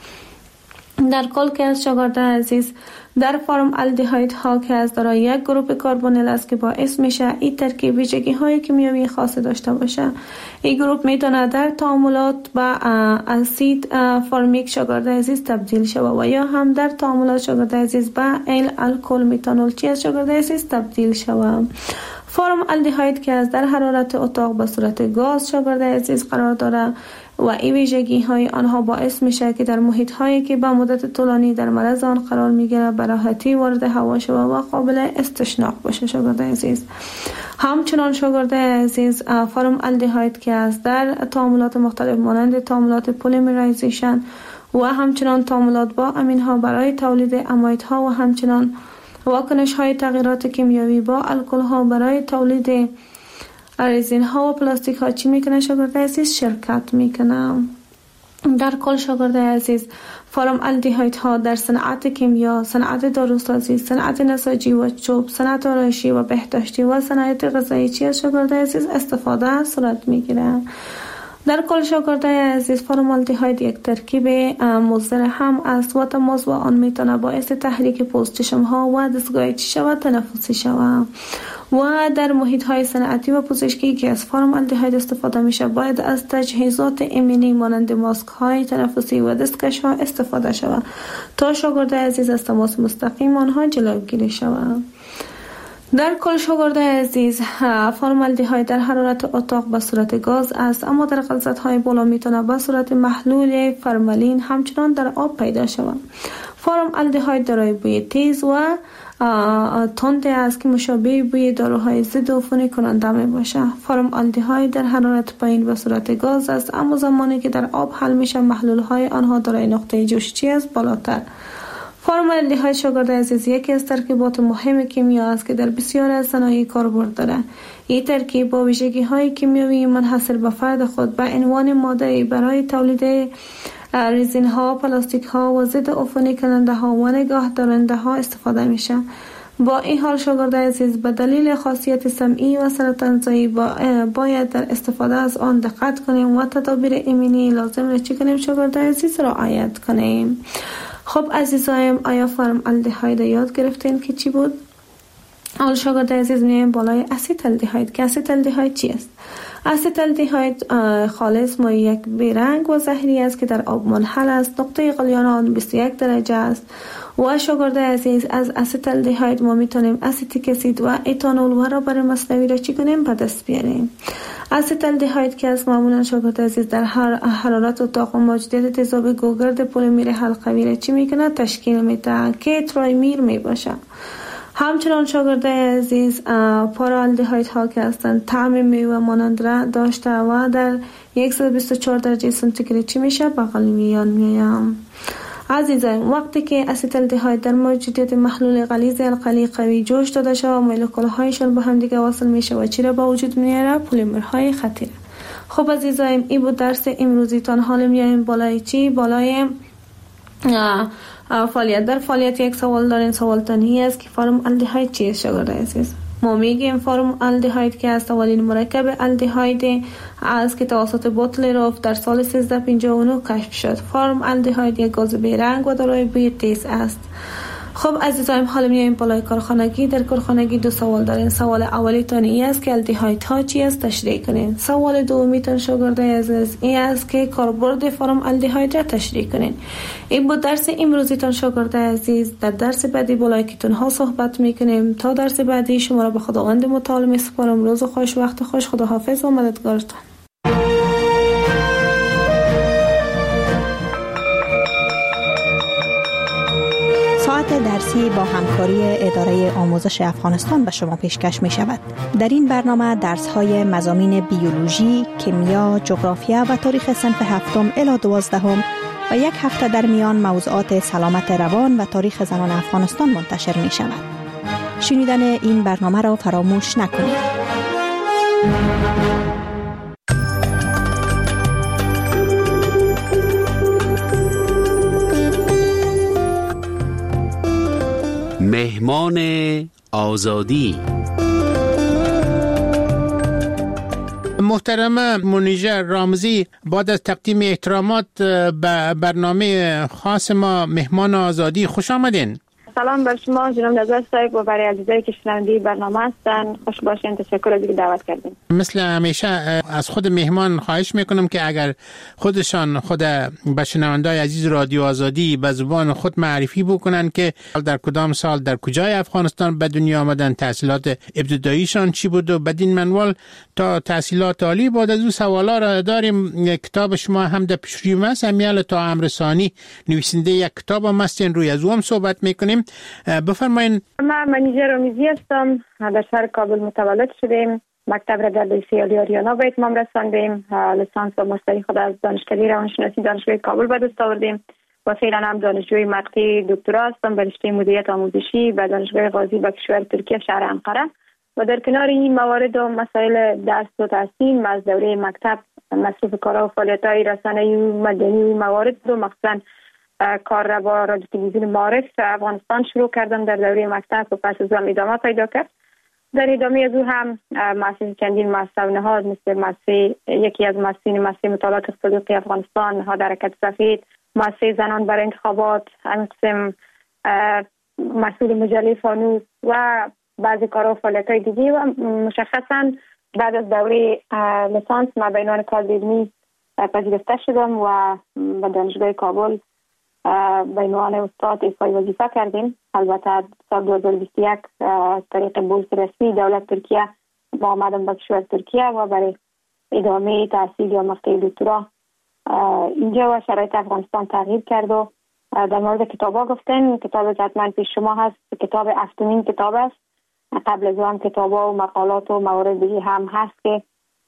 در کل که از شاگردای عزیز در فرم الدهاید ها که از دارای یک گروپ کربونیل است که باعث میشه این ترکیب ویژگی های کیمیایی خاصی داشته باشه. این گروپ میتونه در تعاملات با اسید فرمیک شاگردای عزیز تبدیل شود و یا هم در تعاملات شاگردای عزیز با الکل میتانول چی از شاگردای عزیز تبدیل شود. فرم الدهاید که از در حرارت اتاق به صورت گاز شاگردای عزیز قرار داره و این ویژگی های آنها باعث میشه که در محیط هایی که به مدت طولانی در معرض آن قرار میگیره به راحتی وارد هوا شود و قابل استشناق باشه شاگردای عزیز. همچنان شاگردای عزیز فرم الدهاید که از در تعاملات مختلف مانند تعاملات پلیمریزیشن و همچنان تعاملات با امین ها برای تولید اماید ها و همچنان واکنش های تغییرات کیمیایی با الکل ها برای تولید رزین ها و پلاستیک ها چی میکنه شاگردای عزیز؟ شرکت میکنه. در کل شاگردای عزیز فرم الدهاید ها در صنعت کیمیا، صنعت داروسازی، صنعت نساجی و چوب، صنعت آرایشی و بهداشتی و صنعت غذایی چی از شاگردای عزیز استفاده صورت میگیره. در کل شاگردای عزیز فرم الدهاید یک ترکیب مضر هم است و تماس با آن میتونه باعث تحریک پوست چشم ها و دستگاه چشم و تنفسی شود. و در محیط های صنعتی و پزشکی که از فرم الدهاید استفاده میشه باید از تجهیزات ایمنی مانند ماسک های تنفسی و دستکش ها استفاده شود تا شاگردای عزیز از تماس مستقیم آنها جلوگیری شود. در کل شاگردای عزیز فرم الدهاید در حرارت اتاق به صورت گاز است، اما در غلظت های بالا میتونه به صورت محلول فرملین همچنان در آب پیدا شود. فرم الدهاید دارای بوی تیز و تند است که مشابه بوی داروهای ضد عفونی کننده می باشه. فرم الدهاید در حرارت پایین به صورت گاز است، اما زمانی که در آب حل میشه محلول های آنها دارای نقطه جوش چی است؟ بالاتر. فرم الدهاید شاگردای عزیز یکی از ترکیبات مهم کیمیا است که در بسیار از صنایع کاربرد داره. این ترکیب با ویژگی های کیمیایی منحصر به فرد خود به عنوان ماده برای تولید ریزین ها، پلاستیک ها و ضد عفونی کننده ها و نگاه دارنده ها استفاده میشه. با این حال شاگرد عزیز به دلیل خاصیت سمعی و سرطان زایی باید در استفاده از آن دقت کنیم و تدابیر ایمنی لازم را چی کنیم شاگرد عزیز را رعایت کنیم. خب عزیزایم، آیا فرمالدهاید یاد گرفتین که چی بود؟ حال شاگرد عزیز میایم بالای اسیتالدهاید که اسیتالدهاید چی است؟ اسیتالدهاید خالص ما یک بیرنگ و زهری است که در آب منحل است. نقطه غلیان آن 21 درجه است. و شاگرد عزیز از اسیتالدهاید ما میتونیم اسیتیک اسید و اتانول و رابر مصنوعی را چی کنیم به دست بیاریم. اسیتالدهاید که از معمولا شاگرد عزیز در حرارت اتاق و موجودیت تیزاب گوگرد پلیمر حلقوی را چی میکنه تشکیل میده که ترایمیر میباشه. همچنان شاگرد عزیز پارالدهاید ها که هستند طعم میوه مانند را داشته و در 124 درجه سانتیگراد چی میشه به غلیان میایم. عزیزان، وقتی که اسیتالدهاید در موجودیت محلول غلیظ القلی قوی جوش داده شود و مولکول‌هایشان به هم دیگه وصل میشه و چی را به وجود میاره؟ پلیمرهای خطیر. خب عزیزان، این بود درس امروزی تان. حالا میایم بالای چی؟ بالای فعالیت. در فعالیت یک سوال دارین. سوال تانی است که فرمالدهاید چیست شاگرد عزیز؟ ما میگیم فرمالدهاید که است اولین مرکب الدهاید است که توسط بوتلروف در سال 1359 کشف شد. فرمالدهاید یک گاز بیرنگ و دارای بوی تیز است. خب عزیزایم، حالا میایم بالای کارخانگی. در کارخانگی دو سوال دارین. سوال اولی تان این است که الدهاید ها چی است تشریح کنین. سوال دومی تان شاگرد عزیز این است که کاربرد فرمالدهاید را تشریح کنین. این بود درس امروزی تان شاگرد عزیز. در درس بعدی بالای کتون ها صحبت میکنیم. تا درس بعدی شما را به خداوند متعال میسپارم. روز خوش، وقت خوش. خداحافظ و مددگارتان. ساعت درسی با همکاری اداره آموزش افغانستان به شما پیشکش می شود. در این برنامه درس های مضامین بیولوژی، کیمیا، جغرافیا و تاریخ صنف 7 الی 12 و یک هفته در میان موضوعات سلامت روان و تاریخ زنان افغانستان منتشر می شود. شنیدن این برنامه را فراموش نکنید. مهمان آزادی. محترم منیژه رامزی، بعد از تقدیم احترامات به برنامه خاص ما مهمان آزادی خوش آمدین. سلام بر شما جناب نظر صاحب و برای عزیزایی که شنونده برنامه هستن. خوش باشین. تشکر از اینکه دعوت کردین. مثل همیشه از خود مهمان خواهش میکنم که اگر خودشان به شنونده‌های عزیز رادیو آزادی به زبان خود معرفی بکنن که در کدام سال در کجای افغانستان به دنیا آمدن، تحصیلات ابتداییشان چی بود و بدین منوال تا تحصیلات عالی. بعد از اون سوالا را داریم. کتاب شما هم در پیشروی است، امیال تا امرسانی نویسنده یک کتاب هم هستین، روی از اون صحبت میکنیم. بفرمایید. من منیژه رامزی هستم. در شهر کابل متولد شدیم. مکتب را در لیسه عالی آریانا به اتمام رساندیم. لیسانس و ماستری خود از دانشکده روانشناسی دانشگاه کابل به دست آوردیم و فعلا هم دانشجوی مقطع دکترا هستم به رشته مدیریت آموزشی به دانشگاه غازی به کشور ترکیه شهر انقره. و در کنار این موارد و مسائل درس و تحصیل از دوره مکتب مصروف کارها و فعالیت‌های رسانه‌ای و مدنی و موارد رو مخصوصاً کار را با رادیو تلویزیون معارف افغانستان شروع کردم در دوره مکتب و پس از هم ادامه پیدا کرد. در ادامه از او هم مؤسسه چندین مؤسسه و نهاد مثل یکی از مؤسسین مؤسسه مطالعات اقتصادی افغانستان، نهاد حرکت سفید، مؤسسه زنان برای انتخابات، همین قسم مسئول مجله فانوس و بعضی کارها و فعالیت‌های دیگه. و مشخصاً بعد از دوره لیسانس ما به عنوان کادر علمی پذیرفته شدم و به دانشگاه کابل به عنوان استاد ایفای وظیفه کردیم. البته سال 2021 طریق بورس رسمی دولت ترکیه با آمدم به کشور ترکیه و برای ادامه تحصیل یا مقطع دکترا اینجا و شرایط افغانستان تغییر کرد. و در مورد کتابا گفتن، کتاب حتما پیش شما هست، کتاب هفتمین کتاب است. قبل از آن کتابا و مقالات و موارد دیگه هم هست که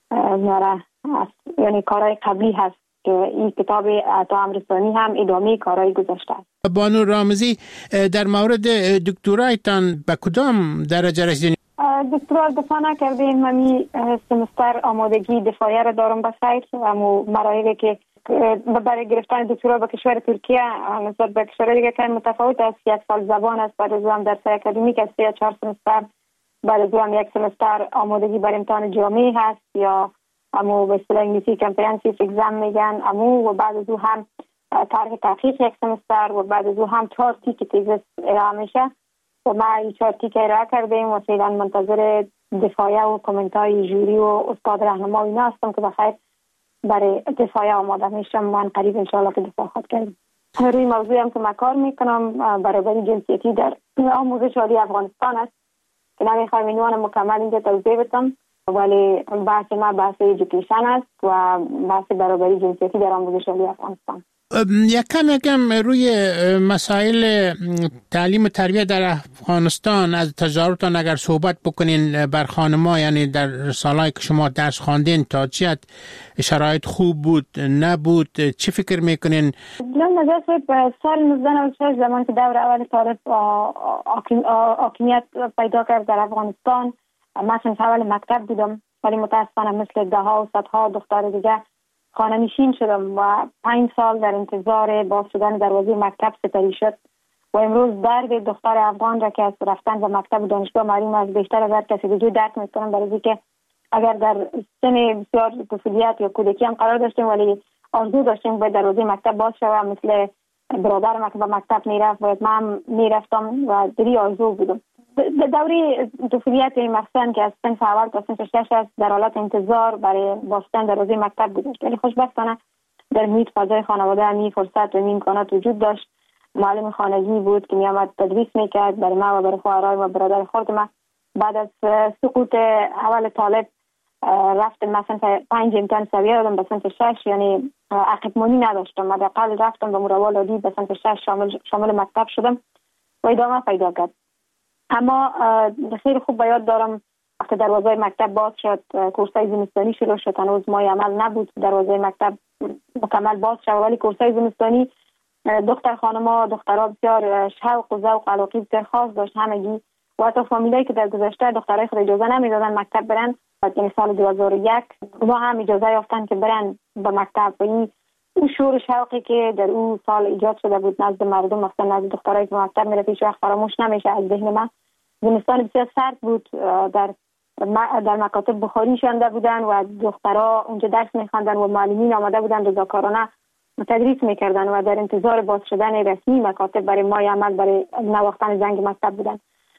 یعنی کارهای قبلی هست که این کتاب تا امرسانی هم ادامه کارهای گذاشته است. بانو رامزی، در مورد دکترایتان به کدام درجه رسیدین؟ دکترا دفاع نکردیم. همی سمستر آمادگی دفاعیه را دارم بخیر. اما مراحلی که برای گرفتن دکترا به کشور ترکیه نسبت به کشور دیگه که متفاوت است. 1 سال زبان است، بعد از هم درس اکادمیک است، یا 4 سمستر، بعد از هم 1 سمستر آمادگی برای امتحان جامعی هست یا امو به اصطلاح انگلیسی کامپریهنسیو اگزم میگن امو، و بعد از او هم طرح تحقیق 1 سمستر، و بعد از او هم 4 تیک تیزس ارائه میشه و ما این 4 تیک ارائه کردیم و فعلا منتظر دفاعیه و کامنت های جوری و استاد راهنما اینا هستم که بخیر برای دفاعیه آماده میشم. من قریب انشاءالله که دفاع خود کردم. روی موضوعی هم که من کار میکنم برابری جنسیتی در آموزش عالی افغانستان است که نمیخوایم اینوان مکمل اینجا توضیح بدم، ولی بحث ما بحث ایژوکیشن است و بحث برابری جنسیتی در آموزش عالی افغانستان. یک کم روی مسائل تعلیم و تربیت در افغانستان از تجاربتان اگر صحبت بکنین بر خانم‌ها، یعنی در سالهایی که شما درس خواندین تا چی شرایط خوب بود نبود، چی فکر میکنین؟ من نظر به سال 1996 زمان که دور اول طالب حاکمیت پیدا کرد در افغانستان، مثلا اول مکتب بودم ولی متاسفانه مثل دهها و صدها دختر دیگه خانه نشین شدم و 5 سال در انتظار باز شدن دروازه مکتب سپری شد و امروز درد دختر افغان را که از رفتن به مکتب و دانشگاه معلوم از بیشتر از هر کسی دیگه درک میکنم، برای اینکه اگر در سن بسیار طفولیت یا کودکی هم قرار داشتیم ولی آرزو داشتیم باید دروازه مکتب باز شود، مثل برادر من که به مکتب میرفت باید من میرفتم و دری آرزو بودم. دوره طفولیت مثلا که از صنف اول تا صنف 6 است در حالت انتظار برای بستن دروازه مکتب بودم، ولی خوشبختانه در محیط فضای خانواده همین فرصت و این امکانات وجود داشت. معلم خانگی بود که میامد تدریس میکرد برای ما و برای خواهرای و برادر خود ما. بعد از سقوط اول طالب رفتم مثلا 5 امتحان سویه دادم به صنف 6، یعنی عقب مانی نداشتم، حداقل رفتم به مروال عادی به صنف 6 شامل مکتب شدم و ادامه پیدا کرد. اما خیلی خوب به یاد دارم وقتی دروازه مکتب باز شد، کورسای زمستانی شروع شد، هنوز ماه عمل نبود دروازه مکتب مکمل باز شد، ولی کورسای زمستانی دختر خانما دخترها بسیار شوق و ذوق و علاقه بسیار خاص داشت همگی و حتی فامیلایی که در گذشته دخترای خود اجازه نمیدادن مکتب برن، یعنی سال 2001 ما هم اجازه یافتن که برن به مکتب و این شور شوقی که در اون سال ایجاد شده بود نزد مردم، مثلا نزد دخترایی که مکتب میره پیش وقت فراموش نمیشه از ذهن من. زمستان بسیار سرد بود، در مکاتب بخاری شانده بودن و دخترها اونجا درس میخواندن و معلمین آمده بودن رضاکارانه تدریس میکردن و در انتظار باز شدن رسمی مکاتب برای ماه عمل برای نواختن زنگ مکتب بودن.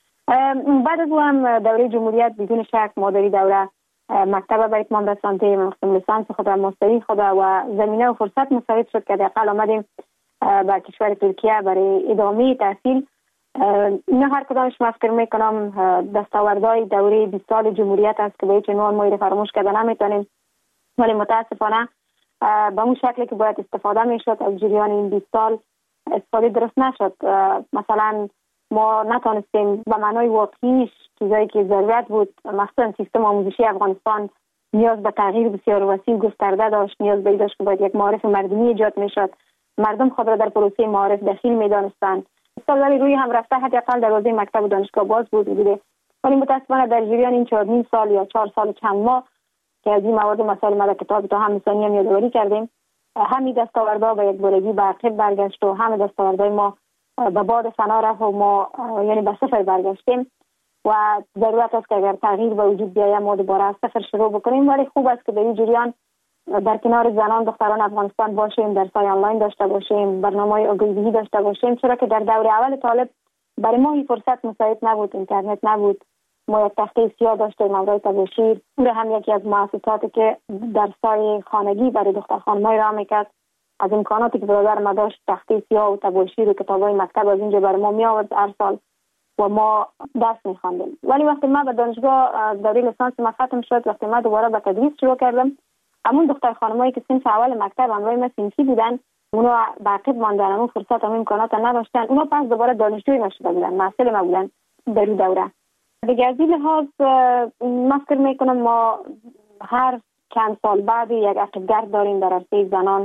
بعد از اون هم دوره جمهوریت بدون شک مادری دوره مکتب به اتمام رسانده مقسم لیسانس خود و ماستری خود و زمینه و فرصت مساعد شد که حداقل آمدیم به کشور ترکیه برای ادامه تحصیل. اینا هر کدامش من فکر میکنم دستاوردهای دوره 20 سال جمهوریت است که به هیچ عنوان ما فراموش کرده نمیتونیم، ولی متاسفانه به اون شکلی که باید استفاده میشد از جریان این 20 سال استفاده درست نشد. مثلا ما نتونستیم به معنای واقعیش چیزایی که ضرورت بود، مثلا سیستم آموزشی افغانستان نیاز به تغییر بسیار وسیع گسترده داشت، نیاز به داشت که باید یک معارف مردمی ایجاد میشد، مردم خود را در پروسه معارف دخیل میدانستند. ولی روی هم رفته حداقل دروازه مکتب و دانشگاه باز بوده، ولی متاسفانه در جریان این 4 سال یا 4 سال چند ماه که از این مواد و مسائل ما در کتاب تا هم ثانی هم یادآوری کردیم، همین دستاوردها به یک بارگی به عقب برگشت و همین دستاوردهای ما به باد فنا رفت و ما یعنی به صفر برگشتیم و ضرورت است که اگر تغییر به وجود بیاید ما دوباره از صفر شروع بکنیم. ولی خوب است که در این جریان در کنار زنان دختران افغانستان باشیم، درس‌های آنلاین داشته باشیم، برنامه‌های آگاهی داشته باشیم، چرا که در دوره اول طالب برای ما این فرصت مساعد نبود، اینترنت نبود، ما یک تخته سیاه داشتیم مورای تباشیر، اون هم یکی از مؤسساتی که درس‌های خانگی برای دختر خانم‌ها را میکرد. از امکاناتی که برادر ما داشت تخته سیاه و تباشیر و کتاب‌های مکتب از اینجا برای ما میآورد هر سال و ما درس می‌خواندیم. ولی وقتی ما به دانشگاه دوره لیسانس ما ختم شد، وقتی ما دوباره به تدریس شروع کردم، همون دختر خانمایی که صنف اول مکتب همراه ما صنفی بودن، اونا به عقب ماندن، اون فرصت همون امکانات نداشتن، اونا پس دوباره دانشجوی نشده بودن، محصل ما بودن در این دوره. دیگه از این لحاظ من فکر میکنم ما هر چند سال بعد یک عقب‌گرد داریم در عرصه زنان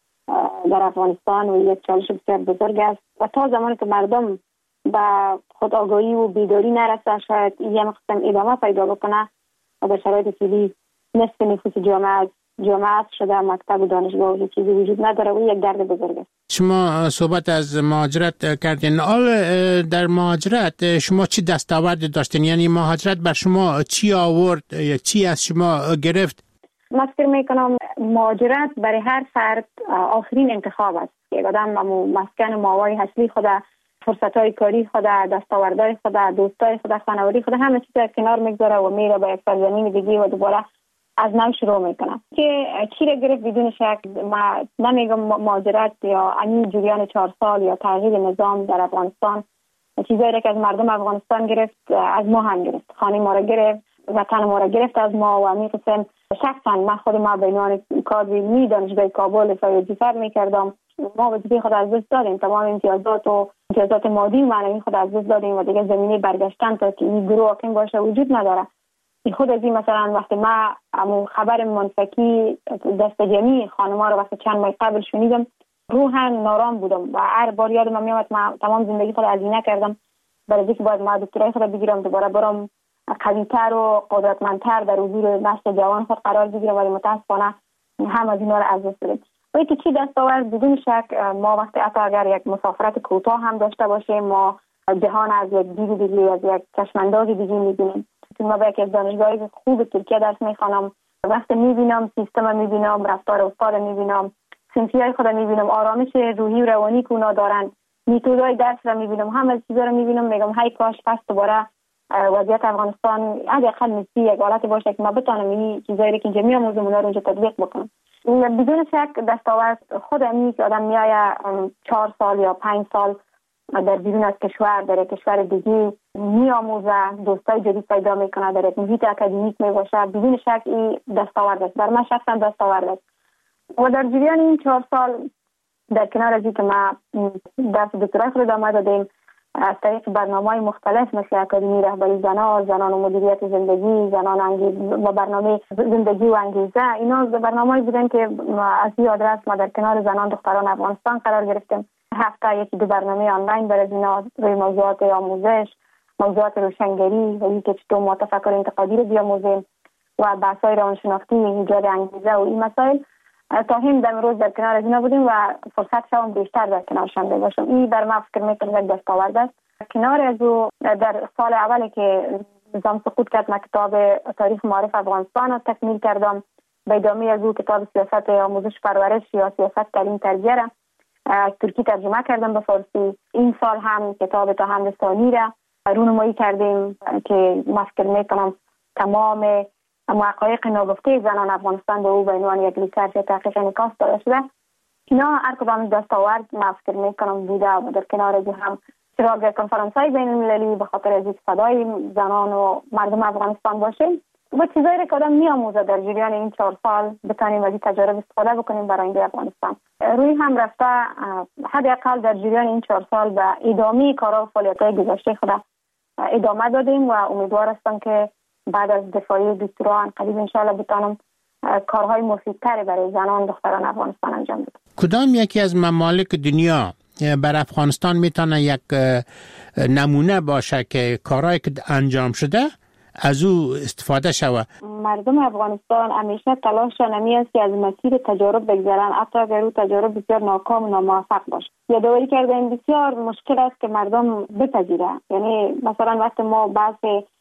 در افغانستان و یک چالش بسیار بزرگ است و تا زمانی که مردم به خود آگاهی و بیداری نرسه شاید این قسم ادامه پیدا بکنه و به شرایط فعلی نصف نفوس جامعه از جامعه شده، مکتب و دانشگاه و چیزی وجود نداره و یک درد بزرگ است. شما صحبت از مهاجرت کردین. در مهاجرت شما چی دستاورد داشتین؟ یعنی مهاجرت بر شما چی آورد؟ چی از شما گرفت؟ من فکر میکنم مهاجرت برای هر فرد آخرین انتخاب است. یک آدم مسکن ماوای اصلی خود، فرصت‌های کاری خود، دستاوردهای خود، دوستای خود، خانوادگی خود، همه چیز کنار میگذاره و میره به یک سرزمین دیگه و دوباره از نو شروع میکنه. که چی را گرفت بدون شک، ما نمیگم مهاجرت یا این جریان 4 سال یا تغییر نظام در افغانستان چیزایی را که از مردم افغانستان گرفت از ما هم گرفت. خانه ما را گرفت، وطن ما را گرفت از ما و همین قسم شخصا من خود ما به عنوان کادر دانشگاه کابل وظیفه میکردم. ما وظیفه خود از دست دادیم، تمام امتیازات مادی و معنوی خود از دست دادیم و دیگه زمینه برگشتن تا که این گروه حاکم باشه وجود نداره. خود از این مثلا وقتی ما خبر منفکی دست جمعی خانم‌ها رو وقتی چند ماه قبل شنیدم روحاً نارام بودم و هر بار یادم میاد من تمام زندگی خود هزینه کردم برای اینکه باید ما دکترای خود بگیرم، دوباره برام قوی‌تر و قدرتمندتر در حضور نسل جوان خود قرار بگیرم، ولی متاسفانه هم از اینا رو از دست دادیم. ولی که چی دستاورد بدون شک ما وقتی اگر یک مسافرت کوتاه هم داشته باشیم ما جهان از یک دید دیگه، از یک چشمانداز دیگه می‌بینیم. ما به یک دانشگاهی خوب ترکیه درس می‌خوانم، وقتی می‌بینم سیستم می‌بینم، رفتار استاد می‌بینم، صنفیای خود می‌بینم، آرامش روحی و روانی که اونا دارن، میتودای درس را می‌بینم، همه چیزا رو می‌بینم، میگم هی کاش پس دوباره وضعیت افغانستان حداقل مثل یک حالت باشه که ما بتونم این چیزایی که اینجا می‌آموزم اونا رو اینجا تطبیق بکنم. بدون شک دستاورد خود اینی که آدم میآید 4 سال یا 5 سال در بیرون از کشور در کشور دیگه میآموزه، دوستای جدید پیدا میکنه، در یک محیط اکادمیک میباشه، بدون شک این دستاورد است. برای من شخصا دستاورد است. و در جریان این 4 سال در کنار از اینکه ما درس دکترای خود ادامه دادیم از طریق برنامه‌های مختلف مثل اکادمی رهبری زنان و مدیریت زندگی، زنان انگیزه و برنامه زندگی و انگیزه، اینا برنامه‌ای بودن که از این آدرس ما در کنار زنان دختران افغانستان قرار گرفتیم. هفته 1-2 برنامه آنلاین برای اینا روی موضوعات آموزش، موضوعات روشنگری و اینکه چطور ما تفکر انتقادی رو بیاموزیم و بحث‌های روانشناختی، ایجاد انگیزه و این مسائل تا هم در روز در کنار از اینا بودیم و فرصت شام بیشتر در کنارشان باشم. این بر ما فکر میکنم یک دستاورد است. کنار از او در سال اولی که نظام سقوط کرد من کتاب تاریخ معارف افغانستان را تکمیل کردم. به ادامه از او کتاب سیاست آموزش پرورش یا سیاست تعلیم تربیه را از ترکی ترجمه کردم به فارسی. این سال هم کتاب تاحمل ثانی را رونمایی کردیم که من فکر میکنم تمام حقایق ناگفته زنان افغانستان به او به عنوان یک ریسرچ تحقیق انعکاس داده شده. اینا هر کدام دستاورد من فکر میکنم بوده و در کنار از هم چراغ کنفرانس‌های بین المللی به خاطر از صدای زنان و مردم افغانستان باشه و چیزایی که آدم میآموزه در جریان این 4 سال بتونیم از این تجارب استفاده بکنیم برای آینده افغانستان. روی هم رفته حداقل در جریان این 4 سال به ادامه کارها و فعالیت‌های گذشته خود ادامه دادیم و امیدوار هستم که بعد از دفاعی دکترا قریب انشاءالله بتونم کارهای مفیدتری برای زنان دختران افغانستان انجام بدم. کدام یکی از ممالک دنیا بر افغانستان میتونه یک نمونه باشه که کارهایی که انجام شده از او استفاده شود؟ مردم افغانستان همیشه تلاششان همی است که از مسیر تجارب بگذرن، حتی اگر او تجارب بسیار ناکام و ناموفق باشه. یادآوری کردن بسیار مشکل است که مردم بپذیره. یعنی مثلا وقتی ما بحث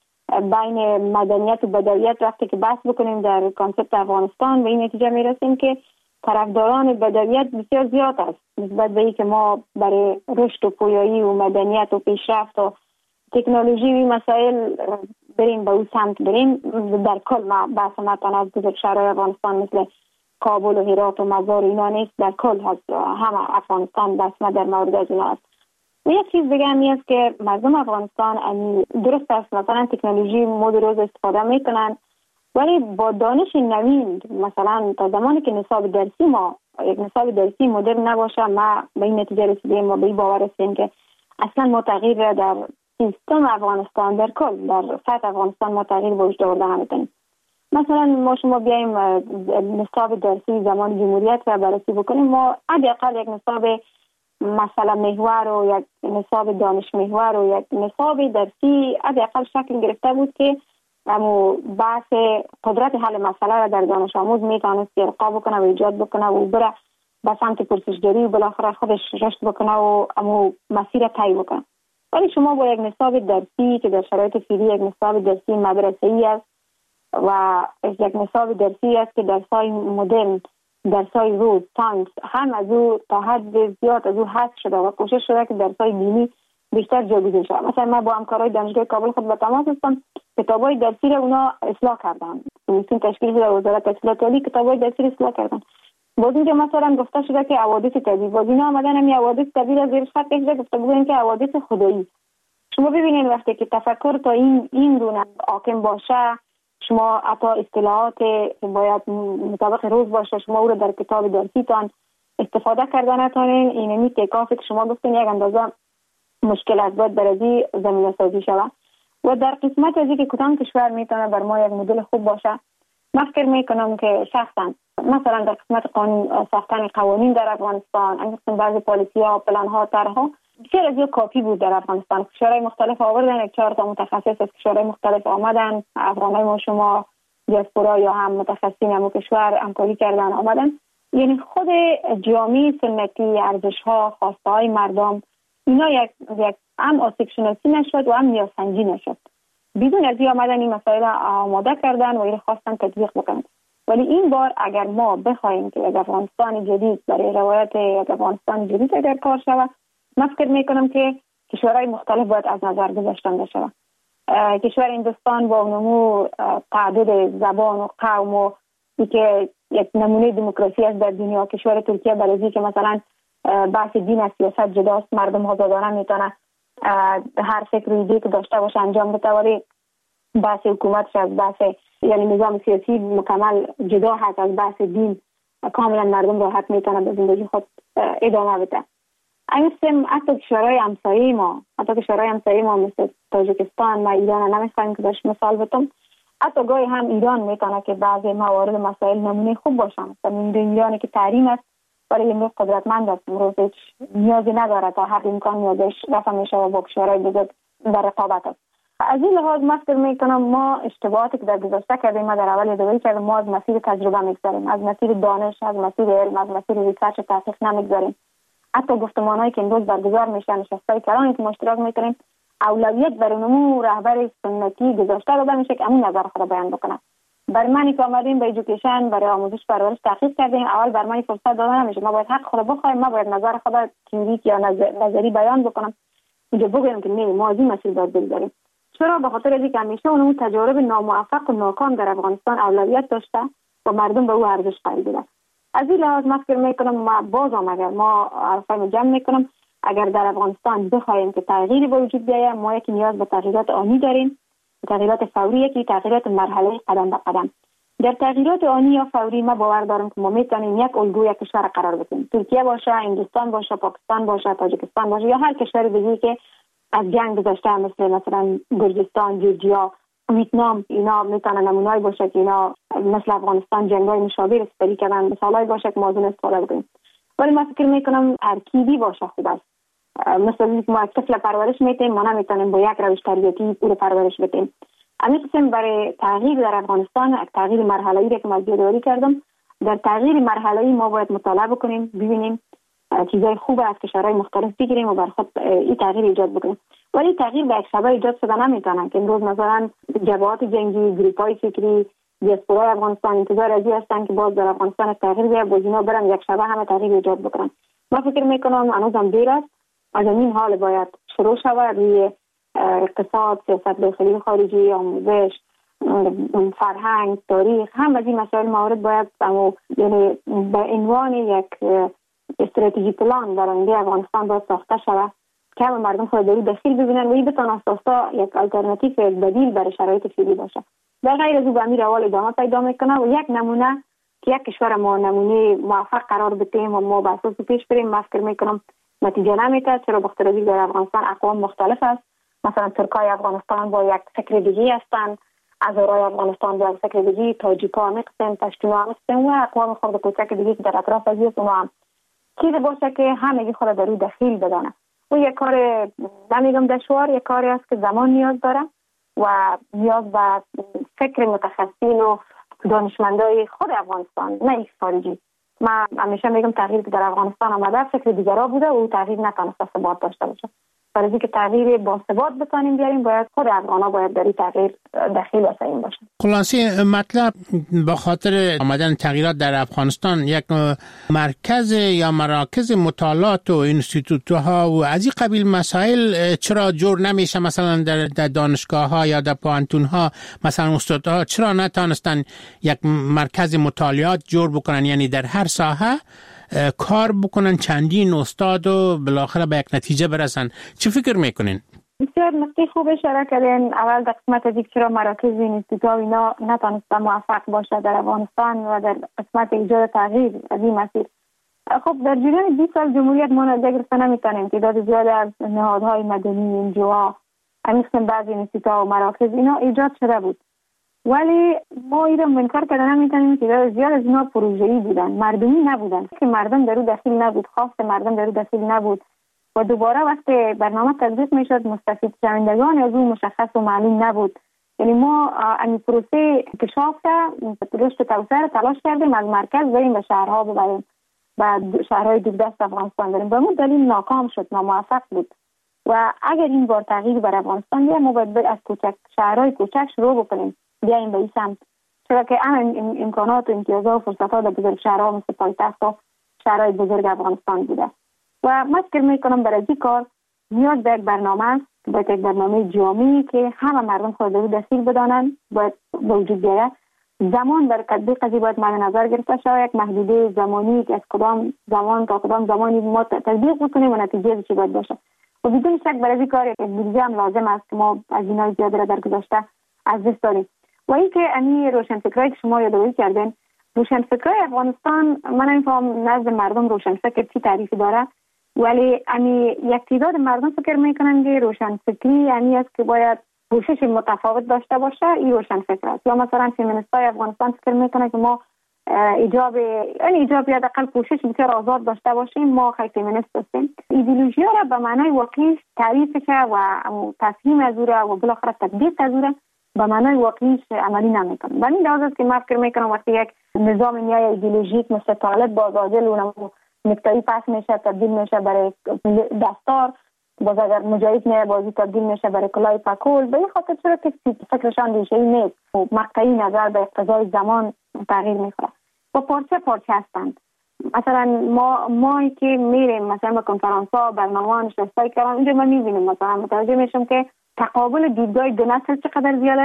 بین مدنیت و بدویت وقتی که بحث بکنیم در کانسپت افغانستان به این نتیجه میرسیم که طرفداران بدویت بسیار زیاد است نسبت به اینکه ما برای رشد و پویایی و مدنیت و پیشرفت و تکنولوژی و مسائل بریم به اون سمت بریم. در کل ما بحث ما تنها از بزرگ شهرهای افغانستان مثل کابل و هرات و مزار اینا نیست، در کل هست همه افغانستان بحث ما در مورد از اینا است. و یک چیز دیگه همی است که مردم افغانستان درست است مثلا تکنولوژی مد روز استفاده میکنن ولی با دانش نوین مثلا تا زمانی که نصاب درسی ما یک نصاب درسی مدرن نباشه ما به این نتیجه رسیدیم و به این باور هستیم که اصلا ما تغییر در سیستم افغانستان در کل در سطح افغانستان ما تغییر به وجود آورده نمیتونیم. مثلا ما شما بیایم نصاب درسی زمان جمهوریت را بررسی بکنیم ما حداقل یک نصاب مثلا محور و یک نصاب دانش محور و یک نصاب درسی حداقل شکل گرفته بود که اما بحث قدرت حل مسئله را در دانش آموز میتونست ارقا بکنه و ایجاد بکنه و بره به سمت پرسشگری و بالاخره خودش رشد بکنه و اما مسیر طی بکنه. ولی شما با یک نصاب درسی که در شرایط فعلی یک نصاب درسی مدرسه‌ای است و یک نصاب درسی است که درس‌های مدرن، درس‌های روز، ساینس هم از او تا حد زیاد از او حذف شده و کوشش شده که درس‌های دینی بیشتر جایگزین شود. مثلا ما با همکارای دانشگاه کابل خود به تماس هستم، کتابای درسی را اونا اصلاح کردن. کمیسیون تشکیل شده وزارت اطلاعات عالی کتابای درسی را اصلاح کردن. باز اینجا مثلا گفته شده که حوادث طبیعی، باز اینا آمدن هم حوادث طبیعی را زیر خط کشیده گفته بودن که حوادث خدایی. شما ببینید وقتی که تفکر تا این دونه حاکم باشه، شما حتی اصطلاحات باید مطابق روز باشه، شما او را در کتاب درسیتان استفاده کردن نتونین، اینمی تکافی که شما گفتین یک اندازه مشکل است، باید برازی زمینه سازی شود. و در قسمت از اینکه کدام کشور میتونه بر ما یک مدل خوب باشه، من فکر میکنم که شخصا مثلا در قسمت ساختن قوانین در افغانستان، انگشتن بعضی پالیسی ها، پلان ها، طرحها بسیار از یک کافی بود در افغانستان. کشورهای مختلف آوردن، یک 4 تا متخصص از کشورهای مختلف آمدن، افغانای ما شما دیاسپورا یا هم متخصصین هم کشور همکاری کردن آمدن. یعنی خود جامعه سنتی، ارزش ها، خواسته های مردم، اینا یک هم آسیب شناسی نشد و هم نیازسنجی نشد. بدون از این آمدن این مسائل آماده کردن و این خواستن تطبیق بکنن. ولی این بار اگر ما بخوایم که یک افغانستان جدید برای روایت یک افغانستان جدید اگر کار شود، من فکر میکنم که کشورهای مختلف باید از نظر گذاشتن بشه. کشور هندوستان با نمو تعدد زبان و قوم و که یک نمونه دموکراسی است در دنیا، کشور ترکیه برای که مثلا بحث دین از سیاست جداست، مردم آزادانه میتونه هر فکر و ایده که داشته باشه انجام بده، ولی بحث حکومتش از بحث یعنی نظام سیاسی مکمل جدا هست از بحث دین، کاملا مردم راحت میتونه به زندگی خود ادامه بده. این حتی کشورهای همسایه ما مثل تاجیکستان و ایران نمیخوایم که باش مثال بتم، حتی گاهی هم ایران میتونه که بعضی موارد مسائل نمونه خوب باشن. مثلا ایرانی که تحریم است ولی امروز قدرتمند است، امروز هیچ نیازی نداره تا هر امکان نیازش رفع میشه و با کشورهای بزرگ در رقابت است. از این لحاظ من فکر میکنم ما اشتباهاتی که در گذشته کردیم، ما در اول یادآوری کردیم، ما از مسیر تجربه میگذاریم، از مسیر دانش، از مسیر علم، از مسیر ریسرچ و تحقیق نمیگذاریم. حتی گفتمانایی که امروز برگزار میشن، نشستای کلانی که ما اشتراک میکنیم، اولویت بر نمو رهبر سنتی گذاشته داده میشه که همون نظر خود بیان بکنه. بر منی که آمدیم به ایژوکیشن برای آموزش پرورش تحقیق کردیم، اول بر منی فرصت داده نمیشه، ما باید حق خود بخوایم، ما باید نظر خود تئوریک یا نظری بیان بکنم، اینجا بگویم که نه ما از این مسیر باید بگذاریم. چرا؟ به خاطر اینکه همیشه اون تجارب ناموفق و ناکام در افغانستان اولویت داشته و مردم به او ارزش قائل بودند. از این لحاظ من فکر میکنم ما بازم اگر ما حرفای جمع میکنم، اگر در افغانستان بخوایم که تغییری به وجود بیاید، ما یک نیاز به تغییرات آنی داریم، تغییرات فوری، که تغییرات مرحله قدم به قدم. در تغییرات آنی یا فوری ما باور دارم که ما میتونیم یک الگوی کشور قرار بدیم، ترکیه باشه، هندوستان باشه، پاکستان باشه، تاجیکستان باشه یا هر کشور دیگه‌ای که از جنگ گذشته مثلا گرجستان، جورجیا، ویتنام، اینا میتونن نمونه‌ای باشه که اینا مثل افغانستان جنگ‌های مشابه رسیدگی کردن، مثالای باشه که ما از اون استفاده بکنیم. ولی من فکر میکنم ترکیبی باشه خوب است. مثلا اینکه ما طفل پرورش میتیم، ما نمیتونیم با یک روش تربیتی او رو پرورش بدیم. همین قسم برای تغییر در افغانستان، یک تغییر مرحله‌ای را که من یادآوری کردم، در تغییر مرحله‌ای ما باید مطالعه بکنیم، ببینیم چیزای خوب از کشورهای مختلف بگیریم و بر خود این تغییر ایجاد بکنیم. ولی تغییر به یک شبه ایجاد شده نمیتونه که امروز مثلا جبهات جنگی، گروپ‌های فکری، دیاسپورای افغانستان انتظار از این هستن که باز در افغانستان تغییر بیاد، باز اینا برن یک شبه همه تغییر ایجاد بکنن. من فکر میکنم هنوزم دیر است، از این حال باید شروع شود روی اقتصاد، سیاست داخلی و خارجی، آموزش، فرهنگ، تاریخ، هم از این مسائل موارد باید یعنی به عنوان یک استراتژی پلان در آینده افغانستان باید ساخته شود که همه مردم خود در داخل ببینن و این بتونه اساسا یک آلترناتیو، یک بدیل برای شرایط فعلی باشه. در غیر از او به امیر اول ادامه پیدا میکنه و یک نمونه که یک کشور ما نمونه موفق قرار بدیم و ما به اساس پیش بریم، من فکر میکنم نتیجه نمیده. چرا؟ بخاطر اینکه در افغانستان اقوام مختلف است. مثلا ترکای افغانستان با یک فکر دیگه هستند، هزارای افغانستان با یک فکر دیگه، تاجیکا هم قسم، پشتوها هم قسم و اقوام خرد کوچک دیگه که در اطراف از اونا هم چیزی باشه که همگی خود در داخل بدانه. و یک کار نمیگم دشوار، یک کاری است که زمان نیاز داره و نیاز به فکر متخصصین و دانشمندای خود افغانستان، نه خارجی. من همیشه میگم تغییر که در افغانستان آمده فکر دیگرا بوده و تغییر نتونسته ثبات داشته باشه. برای اینکه تغییر با ثبات بتونیم بیاریم باید خود افغانا باید در این تغییر دخیل و سعیم باشه. خلاصه مطلب به خاطر آمدن تغییرات در افغانستان یک مرکز یا مراکز مطالعات و انستیتوت ها و از این قبیل مسائل چرا جور نمیشه؟ مثلا در دانشگاه ها یا در پوهنتون ها مثلا استادها چرا نتونستن یک مرکز مطالعات جور بکنن، یعنی در هر ساحه کار بکنن، چندین استاد و بالاخره به یک نتیجه برسن؟ چه فکر میکنین؟ بسیار نکته خوب اشاره کردین. اول در قسمت دیگه چرا مراکز اینستیتوت اینا نتونسته موفق باشه در افغانستان و در قسمت ایجاد تغییر از این مسیر. خب در جریان 20 سال جمهوریت ما نگرفته نمیتونیم تعداد زیاد از نهادهای مدنی، انجوها، همین بعضی اینستیتوت و مراکز اینا ایجاد شده بود، ولی ما اینا منکر کردن نمیتونیم که زیاد از اینا پروژه‌ای بودن، مردمی نبودن، که مردم درو دخیل نبود، خواست مردم درو دخیل نبود و دوباره وقتی برنامه تطبیق میشد مستفید شوندگان از اون مشخص و معلوم نبود. یعنی ما این پروسه انکشاف رشد توسعه تلاش کردیم از مرکز بریم به شهرها ببریم، به شهرهای دوردست افغانستان بریم، به اون دلیل ناکام شد، ناموفق بود. و اگر این بار تغییر بر افغانستان بیایم ما باید از کوچک شهرهای کوچک شروع بکنیم بیایم به این سمت، چرا که امکانات و امتیازات و فرصت‌ها در بزرگ شهرها مثل پایتخت و شهرهای بزرگ افغانستان بوده. و من فکر میکنم برای این کار نیاز به یک برنامه است، باید یک برنامه جامعی که همه مردم خود رو دخیل بدانند باید وجود بیاید. زمان برای تطبیق از این باید مد نظر گرفته شود، یک محدوده زمانی که از کدام زمان تا کدام زمانی ما تطبیق بکنیم و نتیجه چی باید باشه. و بدون شک برای این کار یک بودجه هم لازم است که ما از اینای زیاد را در گذشته از دست داریم. و اینکه امی روشنفکرایی که شما یادآوری کردین، روشنفکرای افغانستان من نمی‌فهمم نزد مردم روشنفکر چی تعریفی داره، ولی امی یک تعداد مردم فکر میکنن که روشنفکری یعنی است که باید پوشش متفاوت داشته باشه، این روشنفکر است. یا مثلا فمینیستای افغانستان فکر میکنن که ما ایجاب یا حداقل پوشش بسیار آزاد داشته باشیم، ما خیلی فمینیست هستیم. ایدئولوژی را به معنای واقعی تعریفش و تفهیم از اون و بالاخره تطبیق از اون به معنای واقعیش عملی نمیکنه. و این لحاظ است که من فکر میکنم وقتی یک نظام نیای ایدئولوژیک مثل طالب باز عادل و نکتایی پس میشه تبدیل میشه برای دستار، باز اگر مجاهد نه بازی تبدیل میشه برای کلاه پکول، به این خاطر چرا که فکرشان ریشه‌ای نیست و مقطعی نظر به اقتضای زمان تغییر میکنه و پارچه هستند. مثلا ما که میریم مثلا به کنفرانس ها برنامه نشستای کردن اینجا ما میبینیم مثلا متوجه میشم که تقابل دیدگاه دو نسل چقدر زیاده.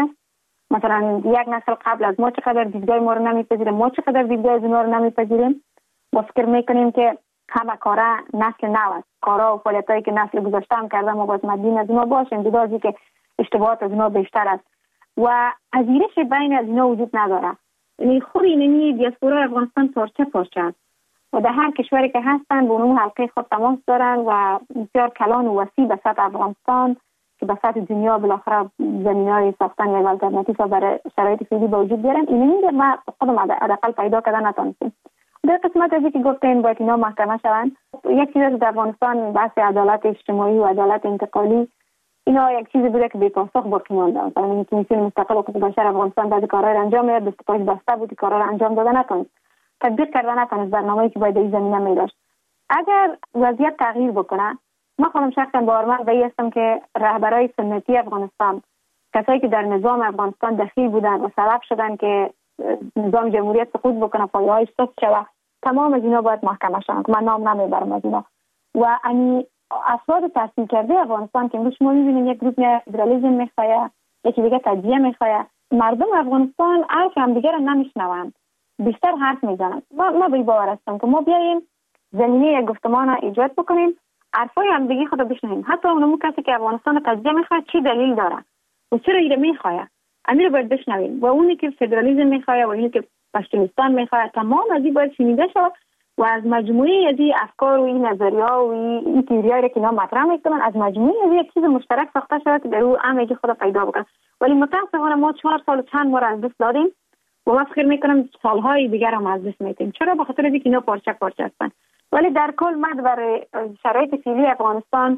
مثلا یک نسل قبل از ما چقدر دیدگاه ما رو نمیپذیره، ما چقدر دیدگاه از اونا رو نمیپذیریم. ما فکر میکنیم که همه کارا نسل نو است، کارا و فعالیتایی که نسل گذشته هم کرده ما باید مدین از اونا باشیم، دیدازی که اشتباهات از اونا بیشتر است و پذیرش بین از اونا وجود نداره. یعنی خود اینمی دیاسپورا افغانستان پارچه است و در هر کشوری که هستن به اون حلقه خود تماس دارن و بسیار کلان و وسیع به سطح افغانستان که به سطح دنیا بالاخره زمینه‌های ساختن یک آلترناتیو برای شرایط فعلی به وجود بیارن. اینمی ما خودم حداقل پیدا کردن نتونستیم. در قسمت از که گفتین باید اینا محکمه شوند، یک چیز در افغانستان بحث عدالت اجتماعی و عدالت انتقالی اینا یک چیزی بوده که بی پاسخ باقی مانده. مثلا کمیسیون مستقل حقوق بشر افغانستان بعضی کارا رو انجام میداد، دستگاه بسته بود، کارا رو انجام داده نتونست، تطبیق کرده نتونست برنامه‌ای که باید این زمینه می‌داشت. اگر وضعیت تغییر بکنه، من خودم شخصا باورمند به این هستم که رهبرای سنتی افغانستان، کسایی که در نظام افغانستان دخیل بودن و سبب شدن که نظام جمهوریت سقوط بکنه، پایه‌هایش سقوط شود، تمام از اینا باید محکمه شوند. من نام نمیبرم از اینا. و یعنی افراد تحصیل کرده افغانستان که امروز شما می‌بینید یک گروه لیبرالیسم می‌خواد، یکی دیگه تجزیه می‌خواد، مردم افغانستان حرف هم دیگه رو نمیشنوند، بیشتر حرف میزنند. ما به باور هستم که ما بیاییم زمینه یک گفتمان ایجاد بکنیم، حرفای هم دیگه خود بشنویم. حتی اون کسی که افغانستان تجزیه می‌خواد چی دلیل داره و چرا اینو می‌خواد، امیر باید بشنویم. و اونی که فدرالیسم می‌خواد و اونی که پشتونستان می‌خواد، تمام از این باید شنیده شود و از مجموعه از این افکار و این نظریه‌ها و این تئوری‌هایی که اینا مطرح می‌کنن، از مجموعه از یک چیز مشترک ساخته شده که در اون همگی خود پیدا بکنه. ولی متأسفانه ما 4 سال چند بار از دست دادیم و من فکر می‌کنم سال‌های دیگر هم از دست می‌دیم. چرا؟ به خاطر اینکه اینا پارچه هستن. ولی در کل مد برای شرایط فعلی افغانستان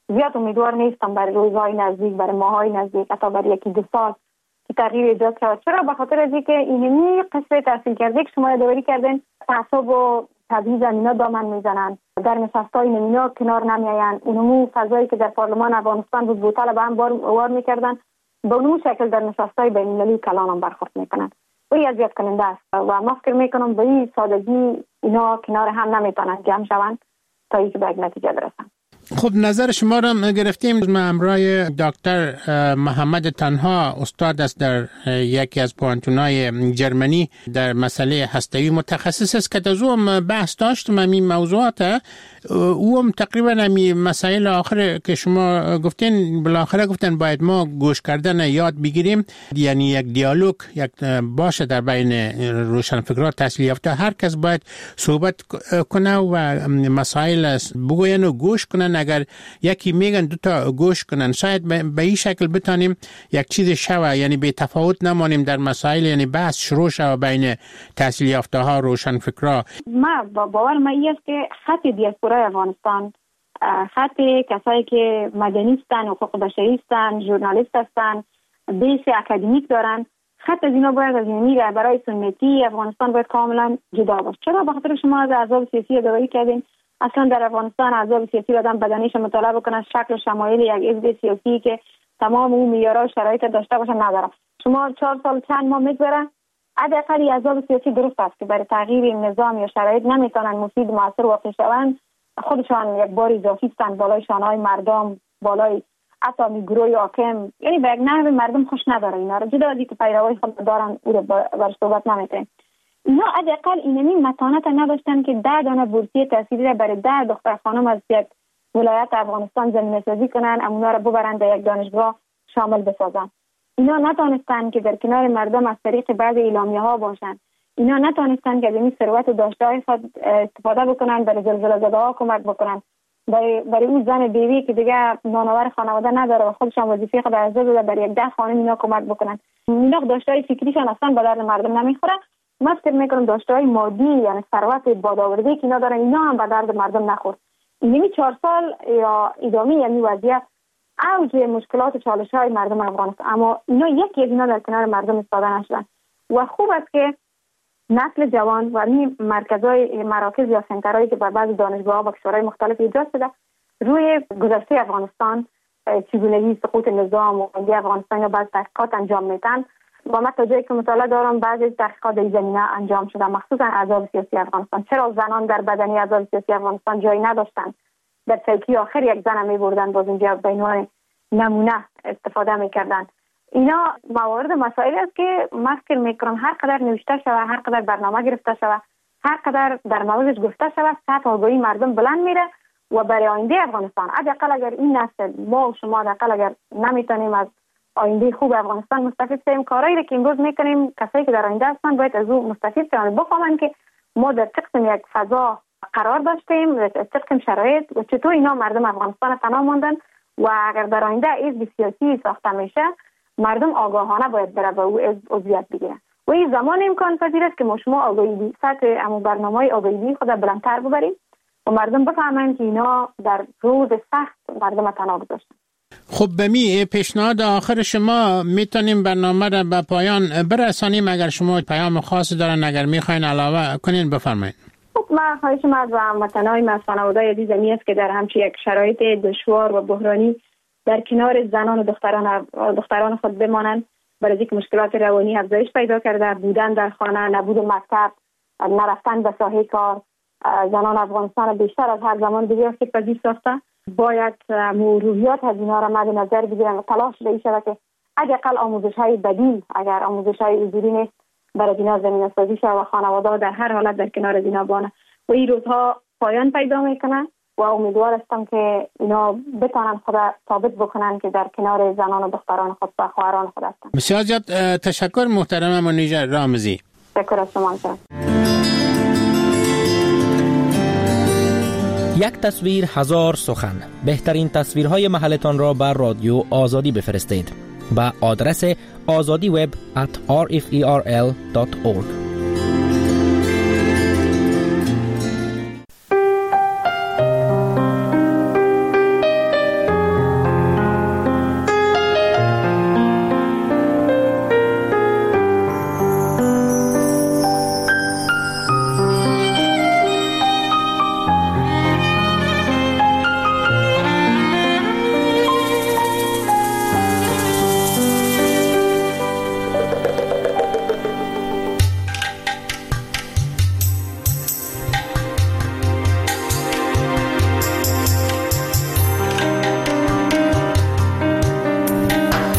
زیاد امیدوار نیستم برای روزهای نزدیک، برای ماهای نزدیک، حتی برای 1-2 سال که تغییر ایجاد شود. چرا؟ به خاطر از اینکه اینمی قصه تحصیل کرده که شما یادآوری کردین، تعصب و تبعیض اینا دامن میزنن، در نشستای اینا کنار نمیآیند. اونمو فضایی که در پارلمان افغانستان بود بوتال به هم وار میکردن، به اونمو شکل در نشستای بین المللی کلان هم برخورد میکنن. و اذیت کننده است و ما فکر میکنم به این سادگی اینا کنار هم نمیتونن جمع شوند تا اینکه به یک نتیجه برسن. خب نظر شما را گرفتیم. ما همراه دکتر محمد تنها استاد است در یکی از پوانتونای جرمنی در مسئله هسته‌ای، متخصص است که از او بحث داشتم این موضوعات. او هم تقریبا همین مسائل آخر که شما گفتین بالاخره گفتن باید ما گوش کردن یاد بگیریم، یعنی یک دیالوگ یک باشه در بین روشنفکران تحصیل یافته، هر کس باید صحبت کنه و مسائل بگوین و گوش کنن. اگر یکی میگن 2 تا گوش کنن، شاید به این شکل بتانیم یک چیز شوه، یعنی به تفاوت نمانیم در مسائل، یعنی بحث شروع شوه بین تحصیل یافته ها روشنفکران. ما باور ما است که خط دیاسپورای افغانستان، خط کسایی که مدنی هستند، حقوق بشری هستند، ژورنالیست هستند، بیس اکادمیک دارن، خط از اینا باید از اینی برای سنتی افغانستان باید کاملا جدا باشه. چرا؟ به خاطر شما از احزاب سیاسی یادآوری کردین. اصلا در افغانستان احزاب سیاسی آدم بدنیش مطالعه بکنه، شکل و شمایل یک حزب سیاسی که تمام اون معیارها و شرایط داشته باشه نداره. شما 4 سال چند ماه میگذره، حداقل احزاب سیاسی درست است که برای تغییر نظام یا شرایط نمیتونن مفید موثر واقع شوند، خودشان یک بار اضافی هستند بالای شانه‌های مردم، بالای حتی گروه حاکم، یعنی به یک نحو مردم خوش نداره. اینا رو جدا از اینکه پیروای خود دارن او رو بر صحبت نمیکنن. اینا حداقل اینمی متانت نداشتن که 10 دانه بورسیه تحصیلی را برای 10 دختر خانم از یک ولایت افغانستان زمینه‌سازی کنن، اونا را ببرن در یک دانشگاه شامل بسازن. اینا نتونستن که در کنار مردم از طریق بعض اعلامیه‌ها باشن. اینا نتونستن که از این ثروت داشته‌های خود استفاده بکنن، برای زلزله زده‌ها کمک بکنن، برای اون زن بیوی که دیگه نانآور خانواده نداره و خودشان وظیفه خود از داده برای 10 خانم اینا کمک بکنن. اینا داشته‌های فکریشان اصلا به درد مردم نمیخوره. من فکر میکنم داشته‌های مادی یعنی ثروت بادآوردی که اینا دارن، اینا هم به درد مردم نخورد. اینمی 4 سال یا ادامه یعنی وضعیت اوج مشکلات و چالش‌های مردم افغانستان، اما اینا یکی از اینا در کنار مردم ایستاده نشدن. و خوب است که نسل جوان و این مراکز یا سنترهایی که بر بعض دانشگاه‌ها و کشورهای مختلف ایجاد شده روی گذشته افغانستان، چگونگی سقوط نظام و ملی افغانستان یا بعض تحقیقات انجام میدن. و من تا جایی که مطالعه دارم بعضی تحقیقات در زمینه انجام شده، مخصوصا احزاب سیاسی افغانستان. چرا زنان در بدنی احزاب سیاسی افغانستان جایی نداشتند؟ در چوکی آخر یک زن می‌بردن، باز اینجا به عنوان نمونه استفاده می‌کردن. اینا موارد مسائلی است که من فکر می‌کنم هر قدر نوشته شده، هر قدر برنامه گرفته شده، هر قدر در موردش گفته شده، سطح آگاهی مردم بلند میره و برای آینده افغانستان حداقل اگر این نسل ما و شما حداقل اگر نمیتونیم از آینده خوب افغانستان مستفید شیم، کارهایی که امروز میکنیم کسایی که در آینده هستن باید از او مستفید شوند، بفهمن که ما در چه قسم یک فضا قرار داشتیم، در چه قسم شرایط و چطور اینا مردم افغانستان تنها ماندن و اگر در آینده حزب سیاسی ساخته میشه مردم آگاهانه باید بره به او عضویت بگیرن و این زمان امکان پذیر است که ما شما آگاهی سطح امو برنامه‌های آگاهی خود بلندتر ببریم و مردم بفهمن که اینا در روز سخت مردم تنها گذاشتن. خب به می پیشنهاد آخر شما میتونیم برنامه را به پایان برسانیم. اگر شما پیام خاصی دارن اگر میخواین علاوه کنین بفرمایید. خب من خواهشم از هموطنای از خانواده‌های عزیزم است که در همچین یک شرایط دشوار و بحرانی در کنار زنان و دختران خود بمانند، برای اینکه مشکلات روانی افزایش پیدا کرده، بودن در خانه، نبود مکتب، نرفتن به ساحه کار، زنان افغانستان بیشتر از هر زمان دیگه پذیر ساخته. باید روحیات از اینا را مد نظر بگیرن و تلاش بشه که حداقل آموزش‌های بدیل، اگر آموزش‌های حضوری نیست، برای اینا زمینه‌سازی شه و خانواده‌ها در هر حالت در کنار اینا بانه و این روزها پایان پیدا میکنه و امیدوار هستم که اینا بتونن خود ثابت بکنن که در کنار زنان و دختران خود و خواهران خود هستن. بسیار زیاد تشکر محترم منیژه رامزی. تشکر از شما. یک تصویر هزار سخن. بهترین تصویرهای محلتان را بر رادیو آزادی بفرستید به آدرس azadiweb@rferl.org.